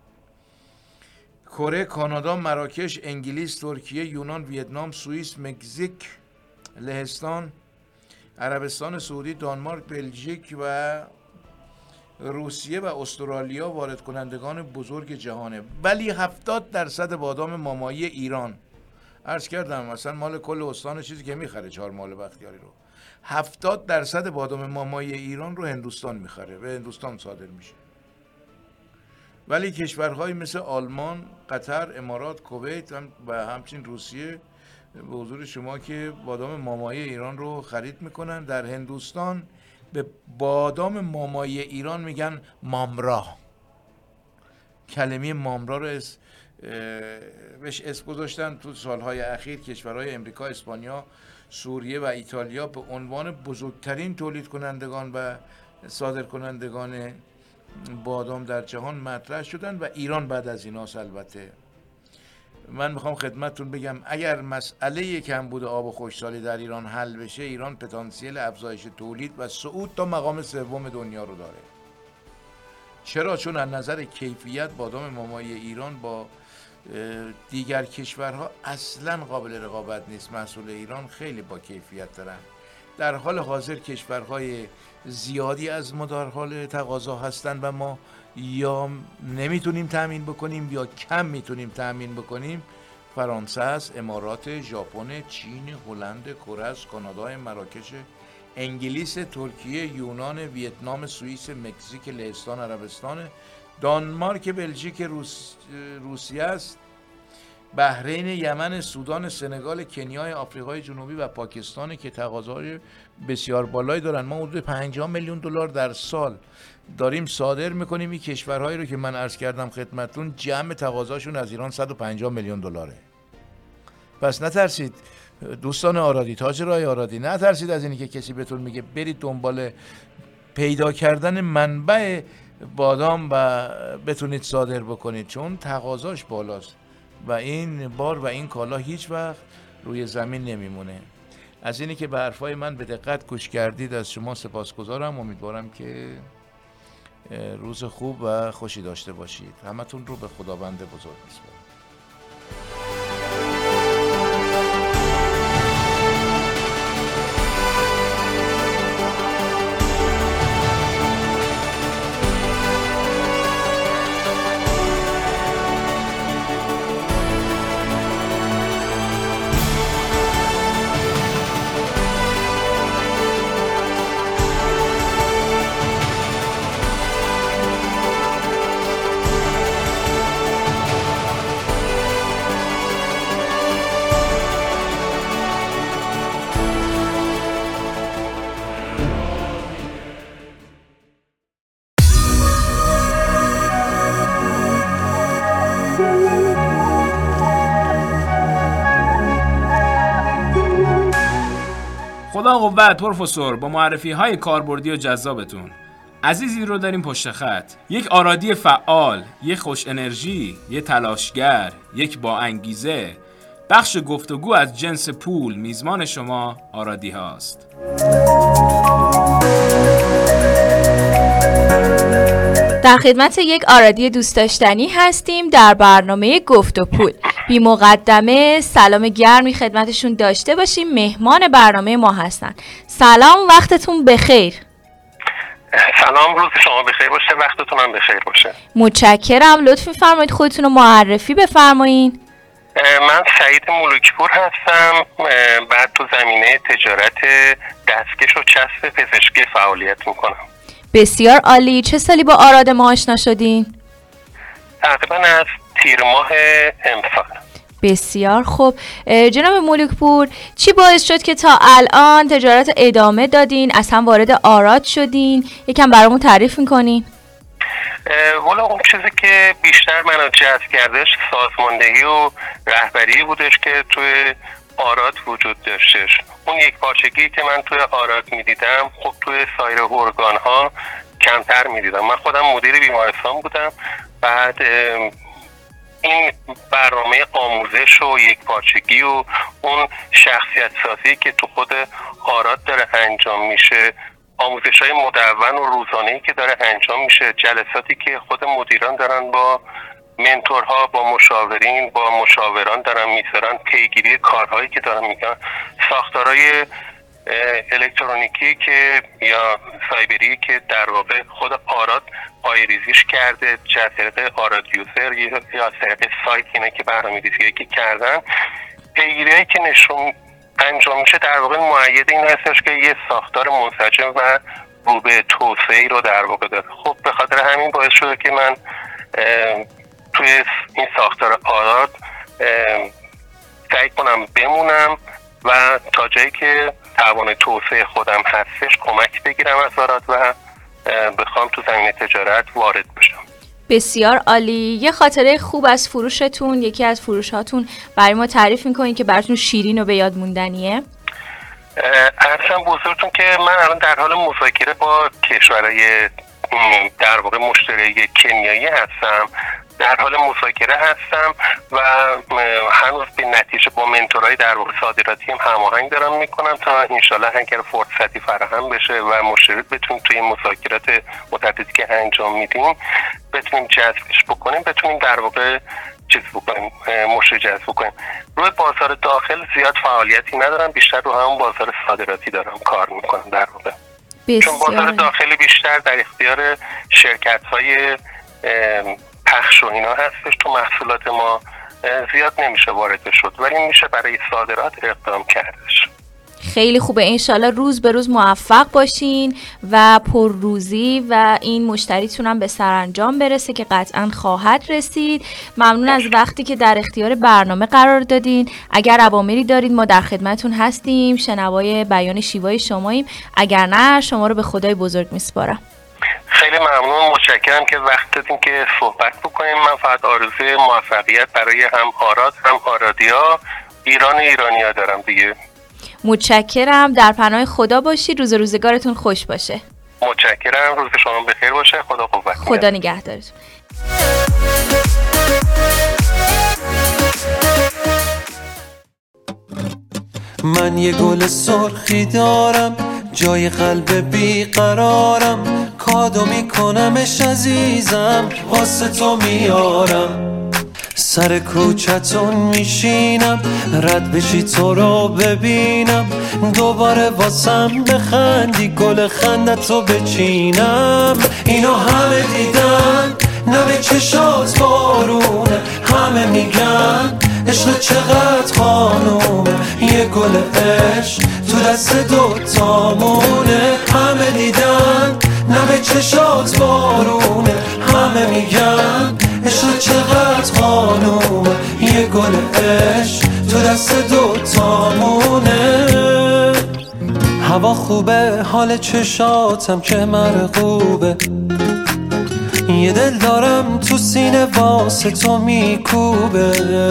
کره، کانادا، مراکش، انگلیس، ترکیه، یونان، ویتنام، سوئیس، مکزیک، لهستان، عربستان سعودی، دانمارک، بلژیک و روسیه و استرالیا وارد کنندگان بزرگ جهانه. ولی 70% بادام مامایی ایران، عرض کردم مثلا مال کل استان چیزی که میخره چهارمحال بختیاری رو، 70% بادام مامایی ایران رو هندوستان میخره، به هندوستان صادر میشه. ولی کشورهایی مثل آلمان، قطر، امارات، کویت و همچنین روسیه به حضور شما که بادام مامایی ایران رو خرید میکنن. در هندوستان به بادام مامایی ایران میگن مامرا. کلمه مامرا رو بهش اسم گذاشتن. تو سالهای اخیر کشورهای امریکا، اسپانیا، سوریه و ایتالیا به عنوان بزرگترین تولید کنندگان و صادر کنندگان بادام در جهان مطرح شدن و ایران بعد از ایناست. البته من میخوام خدمتتون بگم اگر مسئله کمبود آب و خشکسالی در ایران حل بشه، ایران پتانسیل افزایش تولید و صعود تا مقام 3 دنیا رو داره. چرا؟ چون از نظر کیفیت بادام مامایی ایران با دیگر کشورها اصلا قابل رقابت نیست. محصول ایران خیلی با کیفیت دارن. در حال حاضر کشورهای زیادی از ما در حال تقاضا هستند و ما یا نمیتونیم تامین بکنیم یا کم میتونیم تامین بکنیم. فرانسه است، امارات، ژاپن، چین، هلند، کره، کانادا، مراکش، انگلیس، ترکیه، یونان، ویتنام، سوئیس، مکزیک، لهستان، عربستان دانمارک، بلژیک، روسیه است، بحرین، یمن، سودان، سنگال، کنیا، آفریقای جنوبی و پاکستان که تقاضای بسیار بالایی دارن. ما حدود 50 میلیون دلار در سال داریم صادر میکنیم. این کشورهایی رو که من عرض کردم خدمتتون جمع تقاضاشون از ایران 150 میلیون دلاره. پس نترسید دوستان آرادی، تاجرای آرادی، نترسید از اینی که کسی بهتون میگه برید دنبال پیدا کردن منبع بادام و بتونید صادر بکنید، چون تقاضاش بالاست و این بار و این کالا هیچ وقت روی زمین نمیمونه. از اینی که به حرفای من به دقت گوش کردید از شما سپاسگزارم. امیدوارم که روز خوب و خوشی داشته باشید. همتون رو به خداوند بزرگ میسپارم. خدا قوت پروفسور، با معرفی های کاربردی و جذابتون. عزیزی رو داریم پشت خط، یک آرادی فعال، یک خوش انرژی، یک تلاشگر، یک با انگیزه. بخش گفتگو از جنس پول میزبان شما آرادی هاست. در خدمت یک آرادی دوست داشتنی هستیم در برنامه گفت و پول. بی مقدمه سلام گرمی خدمتشون داشته باشیم. مهمان برنامه ما هستن. سلام، وقتتون بخیر. سلام، روز شما بخیر باشه، وقتتون هم بخیر باشه. متشکرم. لطف می‌فرمایید خودتون رو معرفی بفرمایید. من سعید ملوکپور هستم. بعد تو زمینه تجارت دستکش و چسب پزشکی فعالیت میکنم. بسیار عالی. چه سالی با آراد ما آشنا شدین؟ تقریبا از تیر ماه امسال. بسیار خوب. جناب ملوکپور، چی باعث شد که تا الان تجارت ادامه دادین، اصلا وارد آراد شدین؟ یکم برامون تعریف میکنین؟ والا اون چیزی که بیشتر منو جذب کردش سازماندهی و رهبری بودش که توی آراد وجود داشتش. اون یک پارچگی که من توی آراد میدیدم خب توی سایر ارگان ها کمتر میدیدم. من خودم مدیر بیمارستان بودم. بعد این برنامه آموزش و یک پارچگی و اون شخصیت سازی که تو خود آراد داره انجام میشه، آموزش های مدون و روزانه‌ای که داره انجام میشه، جلساتی که خود مدیران دارن با منتورها، با مشاورین، با مشاوران دارن میذارن، پیگیری کارهایی که دارن میکنن، ساختارهای الکترونیکی که یا سایبری که در واقع خود آراد پایه‌ریزیش کرده، چه طریق آراد یوزر یا طریق سایت اینا که برنامه‌ریزی که کردن، پیگیریایی که نشون انجام میشه در واقع مؤید این هستش که یه ساختار منسجم و رو به توسعه رو در واقع داره. خب به خاطر همین باعث شده که من توی این ساختار آراد سعی کنم بمونم و تا جایی که توان توسعه خودم هستش کمک بگیرم از آراد و بخوام تو زمینه تجارت وارد بشم. بسیار عالی. یه خاطره خوب از فروشتون، یکی از فروشاتون برای ما تعریف میکنین که براتون شیرین و به یاد موندنیه؟ عرضم بزرگتون که من الان در حال مذاکره با کشورهای در واقع مشتری کنیایی هستم، در حال مذاکره هستم و هنوز به نتیجه با منتورای در واقع صادراتی هم هماهنگ دارم میکنم تا انشالله اگر فرصتی فراهم بشه و مشتری بتونیم توی مذاکرات متعددی که انجام میدیم بتونیم جذبش بکنیم، بتونیم در واقع چیز بکنیم، مشتری جذب بکنیم. روی بازار داخل زیاد فعالیتی ندارم، بیشتر رو همون بازار صادراتی دارم کار میکنم در واقع. چون بازار داخلی بیشتر در اختیار شرکت‌های پخش و اینا هستش، تو محصولات ما زیاد نمیشه وارد شد، ولی میشه برای صادرات اقدام کردش. خیلی خوبه. انشالله روز به روز موفق باشین و پرروزی و این مشتریتون هم به سرانجام برسه که قطعا خواهد رسید. ممنون از وقتی که در اختیار برنامه قرار دادین. اگر اوامری دارید ما در خدمتون هستیم، شنوای بیان شیوای شماییم. اگر نه شما رو به خدای بزرگ میسپارم. خیلی ممنون، متشکرم که وقت دادین که صحبت بکنیم. من فقط آرزوی موفقیت برای هم آراد هم آرادیا، ایران و ایرانیا دارم دیگه. متشکرم، در پناه خدا باشید، روز روزگارتون خوش باشه. متشکرم، روز شما بخیر باشه. خدا قوت. خدا نگهدارتون. من یه گل سرخی دارم، جای قلب بیقرارم، کادو میکنمش عزیزم، واسه تو میارم. سر کوچتون میشینم، رد بشی تو رو ببینم، دوباره واسم بخندی، گل خندتو بچینم. اینو همه دیدن، نه به چشات بارونه، همه میگن عشق چقدر خانومه، یه گل عشق تو دست دوتامونه. همه دیدن، نه به چشات بارونه، همه میگن عشق چقدر خانومه، یه گل عشق تو دست دوتامونه. هوا خوبه، حال چشاتم که مرغوبه، یه دل دارم تو سینه واسه تو میکوبه.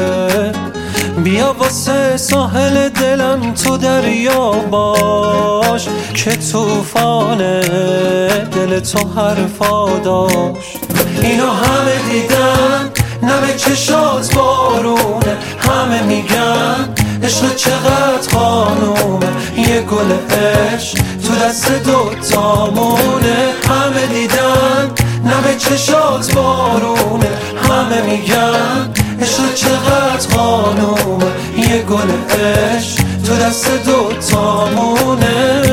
بیا واسه ساحل دلم تو دریا باش، که توفانه دل تو حرفا داشت. اینو همه دیدن، نه به چشات بارونه، همه میگن عشق چقدر خانومه، یه گل عشق تو دست دوتامونه. همه دیدن، نه به چشات بارونه، همه میگن عشق چقدر خانومه، یه گل عشق تو دست دوتامونه.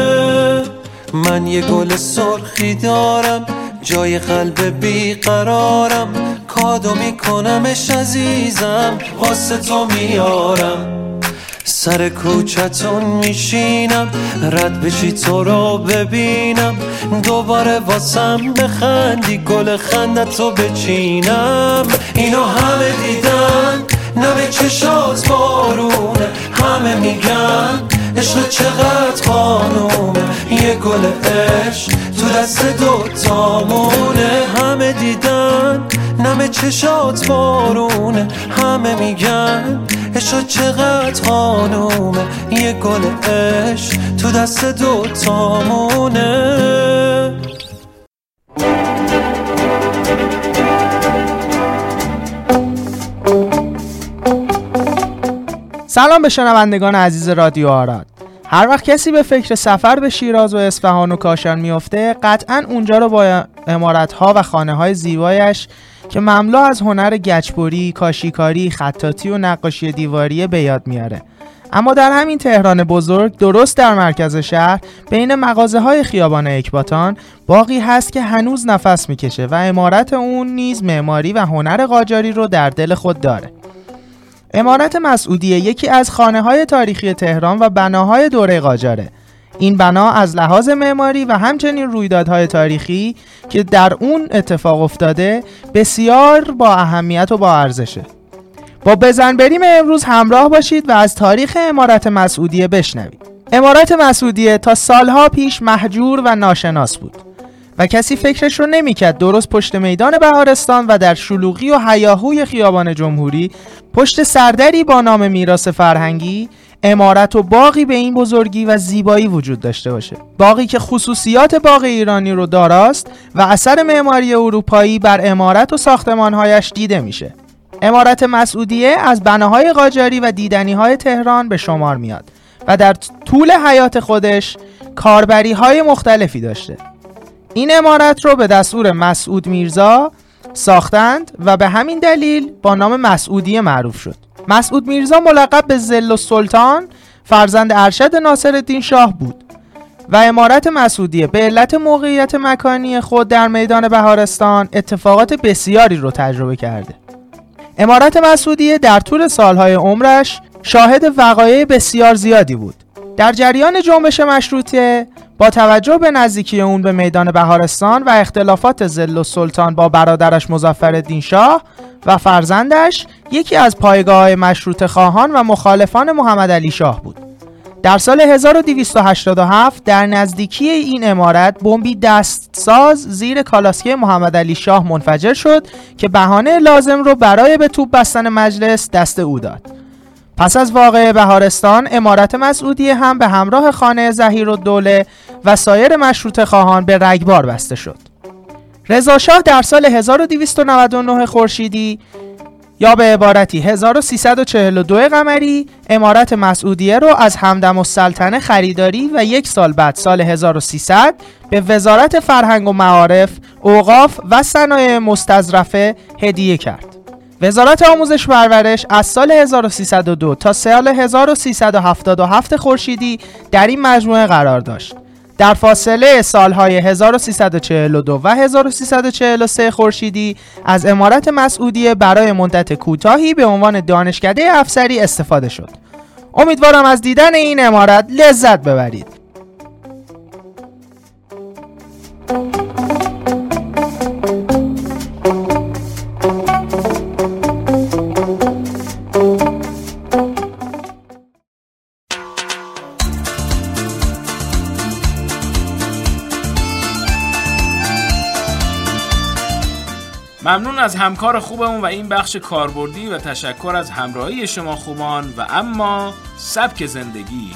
من یه گل سرخی دارم، جای قلب بیقرارم، کادو میکنمش عزیزم، واسه تو میارم. سر کوچتون میشینم، رد بشی تو رو ببینم، دوباره واسم بخندی، گل خندتو بچینم. اینو همه دیدن، نه به چشات بارونه، همه میگن عشق چقدر خانومه، یه گل عشق تو دست دوتامونه. همه دیدن، نه به چشات بارونه، همه میگن عشق چقدر خانومه، یه گل عشق تو دست دوتامونه. سلام به شنوندگان عزیز رادیو آراد. هر وقت کسی به فکر سفر به شیراز و اصفهان و کاشان میفته، قطعاً اونجا رو با عمارت‌ها و خانه‌های زیبایش که مملو از هنر گچبری، کاشیکاری، خطاطی و نقاشی دیواری به یاد میاره. اما در همین تهران بزرگ، درست در مرکز شهر، بین مغازه‌های خیابان اکباتان، باغی هست که هنوز نفس میکشه و عمارت اون نیز معماری و هنر قاجاری رو در دل خود داره. عمارت مسعودیه یکی از خانه‌های تاریخی تهران و بناهای دوره قاجاره. این بنا از لحاظ معماری و همچنین رویدادهای تاریخی که در اون اتفاق افتاده بسیار با اهمیت و با ارزشه. با بزن بریم امروز همراه باشید و از تاریخ عمارت مسعودیه بشنوید. عمارت مسعودیه تا سالها پیش مهجور و ناشناس بود و کسی فکرش رو نمی‌کرد درست پشت میدان بهارستان و در شلوغی و هیاهوی خیابان جمهوری، پشت سردری با نام میراث فرهنگی، عمارت و باغی به این بزرگی و زیبایی وجود داشته باشه. باغی که خصوصیات باغ ایرانی رو داراست و اثر معماری اروپایی بر عمارت و ساختمان‌هایش دیده میشه. عمارت مسعودیه از بناهای قاجاری و دیدنی‌های تهران به شمار میاد و در طول حیات خودش کاربری‌های مختلفی داشته. این عمارت رو به دستور مسعود میرزا ساختند و به همین دلیل با نام مسعودیه معروف شد. مسعود میرزا ملقب به ظل السلطان فرزند ارشد ناصرالدین شاه بود و عمارت مسعودیه به علت موقعیت مکانی خود در میدان بهارستان اتفاقات بسیاری رو تجربه کرده. عمارت مسعودیه در طول سالهای عمرش شاهد وقایع بسیار زیادی بود. در جریان جنبش مشروطه با توجه به نزدیکی اون به میدان بهارستان و اختلافات ظل السلطان با برادرش مظفرالدین شاه و فرزندش، یکی از پایگاه‌های مشروطه خواهان و مخالفان محمدعلی شاه بود. در سال 1287 در نزدیکی این عمارت بمبی دستساز زیر کالاسکه محمدعلی شاه منفجر شد که بهانه لازم رو برای به توپ بستن مجلس دست او داد. پس از واقعه بهارستان، عمارت مسعودیه هم به همراه خانه ظهیرالدوله و سایر مشروطه خواهان به رگبار بسته شد. رضا شاه در سال 1299 خورشیدی یا به عبارتی 1342 قمری عمارت مسعودیه رو از همدم السلطنه خریداری و 1 سال بعد سال 1300 به وزارت فرهنگ و معارف، اوقاف و صنایع مستظرفه هدیه کرد. وزارت آموزش و پرورش از سال 1302 تا سال 1377 خورشیدی در این مجموعه قرار داشت. در فاصله سالهای 1342 و 1343 خورشیدی از عمارت مسعودیه برای مدت کوتاهی به عنوان دانشکده افسری استفاده شد. امیدوارم از دیدن این عمارت لذت ببرید. ممنون از همکار خوبمون و این بخش کاربردی و تشکر از همراهی شما خوبان و اما سبک زندگی.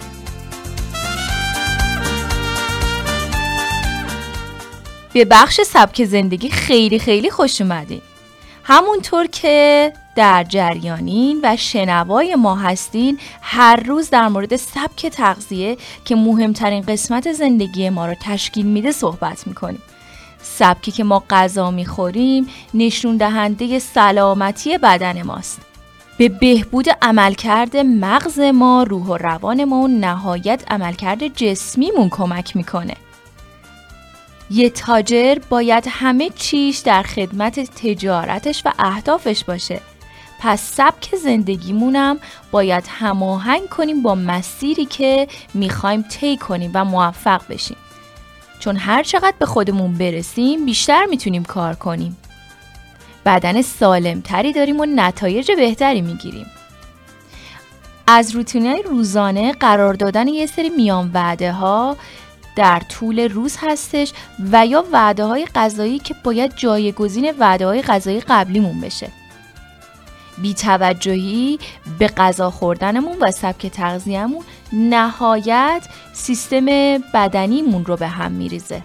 به بخش سبک زندگی خیلی خوش اومدین. همونطور که در جریانین و شنوای ما هستین، هر روز در مورد سبک تغذیه که مهمترین قسمت زندگی ما رو تشکیل میده صحبت میکنیم. سبکی که ما غذا میخوریم نشون دهنده سلامتی بدن ماست. به بهبود عملکرد مغز ما، روح و روان ما و نهایت عملکرد جسمیمون کمک میکنه. یه تاجر باید همه چیش در خدمت تجارتش و اهدافش باشه. پس سبک زندگیمونم باید هماهنگ کنیم با مسیری که میخوایم طی کنیم و موفق بشیم. چون هر چقدر به خودمون برسیم بیشتر میتونیم کار کنیم. بدن سالمتری داریم و نتایج بهتری میگیریم. از روتین‌های روزانه قرار دادن یه سری میان وعده ها در طول روز هستش و یا وعده های غذایی که باید جایگزین وعده های غذایی قبلیمون بشه. بی‌توجهی به غذا خوردنمون و سبک تغذیه‌مون نهایت سیستم بدنیمون رو به هم میریزه.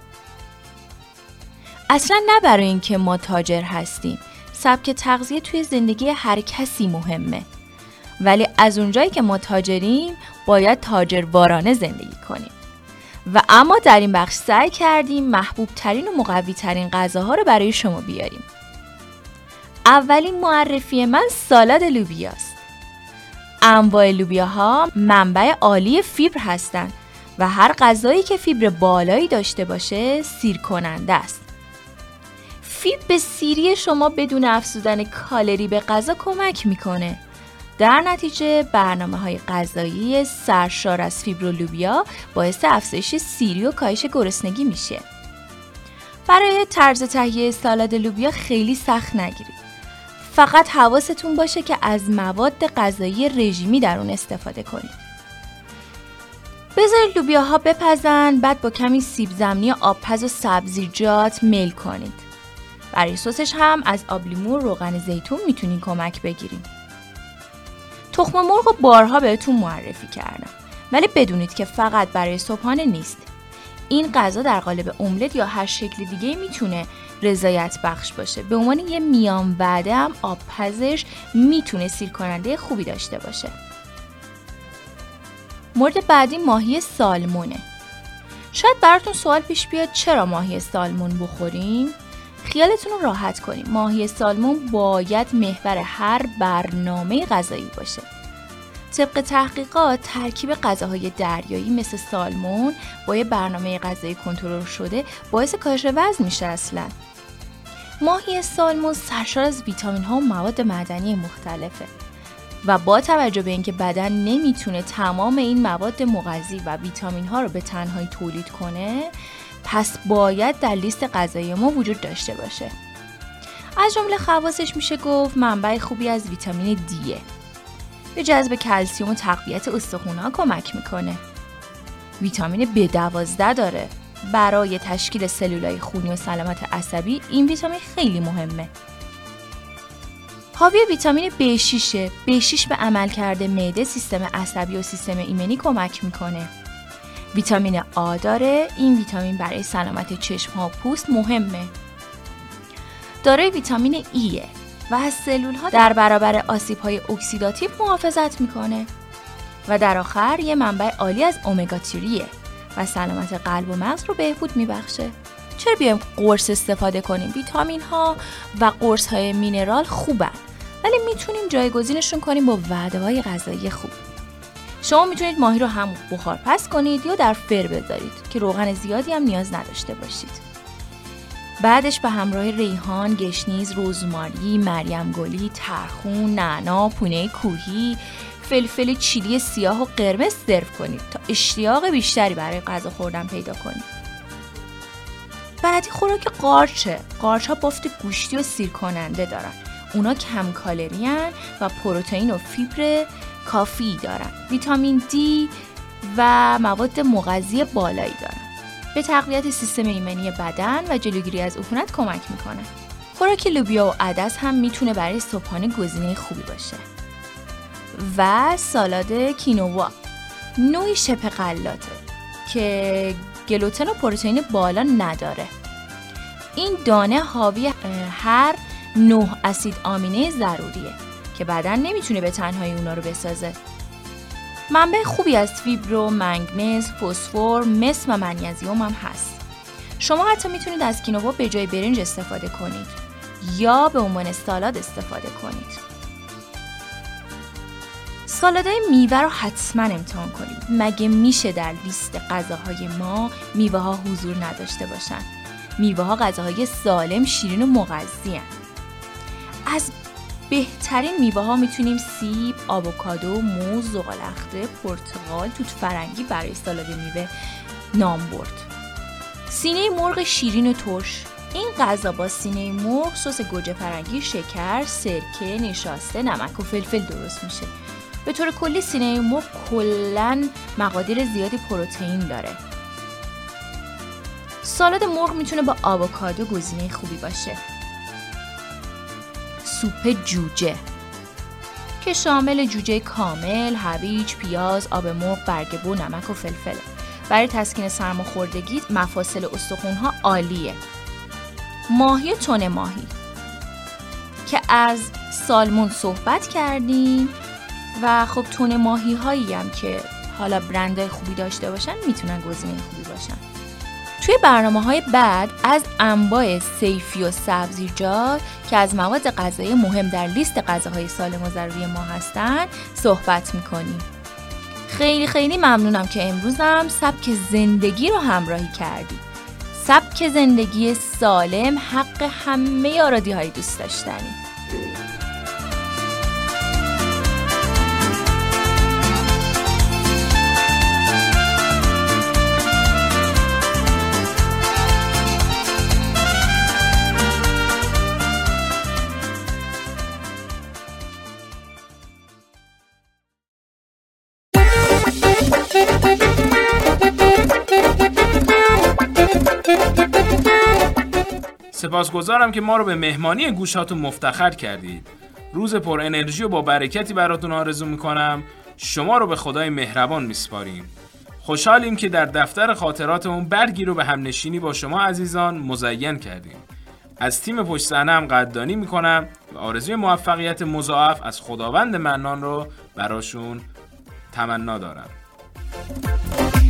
اصلا نه برای اینکه ما تاجر هستیم. سبک تغذیه توی زندگی هر کسی مهمه. ولی از اونجایی که ما تاجریم باید تاجروارانه زندگی کنیم. و اما در این بخش سعی کردیم محبوب ترین و مقوی ترین غذاها رو برای شما بیاریم. اولین معرفی من سالاد لوبیاست. انواع لوبیاها منبع عالی فیبر هستند و هر غذایی که فیبر بالایی داشته باشه سیر کننده است. فیبر به سیری شما بدون افزودن کالری به غذا کمک میکنه. در نتیجه برنامه‌های غذایی سرشار از فیبر و لوبیا باعث افزایش سیری و کاهش گرسنگی میشه. برای طرز تهیه سالاد لوبیا خیلی سخت نگیرید. فقط حواستون باشه که از مواد غذایی رژیمی در اون استفاده کنید. بذارید لوبیاها بپزن، بعد با کمی سیب زمینی آبپز و سبزیجات میل کنید. برای سسش هم از آب لیمو و روغن زیتون میتونین کمک بگیرید. تخم مرغ و بارها بهتون معرفی کردم، ولی بدونید که فقط برای صبحانه نیست. این غذا در قالب املت یا هر شکل دیگه میتونه رضایت بخش باشه. به عنوان یه میان وعده هم آبپزش میتونه سیر کننده خوبی داشته باشه. مورد بعدی ماهی سالمونه. شاید براتون سوال پیش بیاد چرا ماهی سالمون بخوریم؟ خیالتون رو راحت کنیم. ماهی سالمون باید محور هر برنامه غذایی باشه. طبق تحقیقات ترکیب غذاهای دریایی مثل سالمون با یه برنامه غذایی کنترل شده باعث کاهش وزن میشه. اصلا ماهی سالمون سرشار از ویتامین ها و مواد معدنی مختلفه. و با توجه به اینکه بدن نمیتونه تمام این مواد مغذی و ویتامین ها رو به تنهایی تولید کنه، پس باید در لیست غذایی ما وجود داشته باشه. از جمله خواصش میشه گفت منبع خوبی از ویتامین دیه. به جذب کلسیم و تقویت استخوان‌ها کمک میکنه. ویتامین B12 داره. برای تشکیل سلولای خونی و سلامت عصبی این ویتامین خیلی مهمه. حاوی ویتامین B6. B6 به عملکرد معده، سیستم عصبی و سیستم ایمنی کمک میکنه. ویتامین آ داره. این ویتامین برای سلامت چشم‌ها و پوست مهمه. دارای ویتامین ایه و از سلول‌ها در برابر آسیب‌های اکسیداتیو محافظت میکنه. و در آخر یه منبع عالی از امگا 3 و سلامت قلب و مغز رو بهبود میبخشه. چرا بیایم قرص استفاده کنیم؟ ویتامین ها و قرص های مینرال خوبن، ولی میتونیم جایگزینشون کنیم با وعده‌های غذایی خوب. شما میتونید ماهی رو هم بخار پس کنید یا در فر بذارید که روغن زیادی هم نیاز نداشته باشید. بعدش به همراه ریحان، گشنیز، رزماری، مریم گلی، ترخون، نعنا، پونه کوهی، فلفل چیلی سیاه و قرمز سرو کنید تا اشتیاق بیشتری برای غذا خوردن پیدا کنید. بعدی خوراک قارچه. قارچ ها بافت گوشتی و سیر کننده دارن. اونا کم کالری هن و پروتئین و فیبر کافی دارن. ویتامین دی و مواد مغذی بالایی دارن. به تقویت سیستم ایمنی بدن و جلوگیری از عفونت کمک میکنه. خوراک لوبیا و عدس هم میتونه برای صبحانه گزینه خوبی باشه. و سالاد کینوا نوعی شبه غلاطه که گلوتن و پروتئین بالا نداره. این دانه حاوی هر 9 اسید آمینه ضروریه که بدن نمیتونه به تنهایی اونا رو بسازه. منبع خوبی از فیبر و منگنز، فسفر، مس و منیزیم هم هست. شما حتی میتونید از کینوا به جای برنج استفاده کنید یا به عنوان سالاد استفاده کنید. سالادهای میوه رو حتما امتحان کنید. مگه میشه در لیست غذاهای ما میوه ها حضور نداشته باشن؟ میوه ها غذاهای سالم، شیرین و مغذی هستند. از بهترین میوه ها میتونیم سیب، آووکادو، موز، زغال‌اخته، پرتقال، توت فرنگی برای سالاد میوه نام برد. سینه مرغ شیرین و ترش. این غذا با سینه مرغ، سس گوجه فرنگی، شکر، سرکه، نشاسته، نمک و فلفل درست میشه. به طور کلی سینه مرغ کلاً مقادیر زیادی پروتئین داره. سالاد مرغ میتونه با آووکادو گزینه خوبی باشه. سوپ جوجه که شامل جوجه کامل، هویج، پیاز، آب مرغ، برگ‌بو، نمک و فلفله. برای تسکین سرماخوردگی مفاصل استخوان‌ها عالیه. ماهی تن ماهی که از سالمون صحبت کردیم و خب تن ماهی هایی هم که حالا برندهای خوبی داشته باشن میتونن گزینه خوبی باشن. توی برنامه‌های بعد از انواع صیفی و سبزیجات که از مواد غذایی مهم در لیست غذاهای سالم و ضروری ما هستن صحبت میکنیم. خیلی خیلی ممنونم که امروزم سبک زندگی رو همراهی کردی. سبک زندگی سالم حق همه آرادی‌های دوست داشتنی. سپاسگزارم که ما رو به مهمانی گوشاتون مفتخر کردید. روز پر انرژی و با برکتی براتون آرزو میکنم. شما رو به خدای مهربان میسپاریم. خوشحالیم که در دفتر خاطراتمون برگی رو به همنشینی با شما عزیزان مزین کردیم. از تیم پشت صحنه هم قدردانی میکنم و آرزوی موفقیت مضاعف از خداوند منان رو براشون تمنا دارم.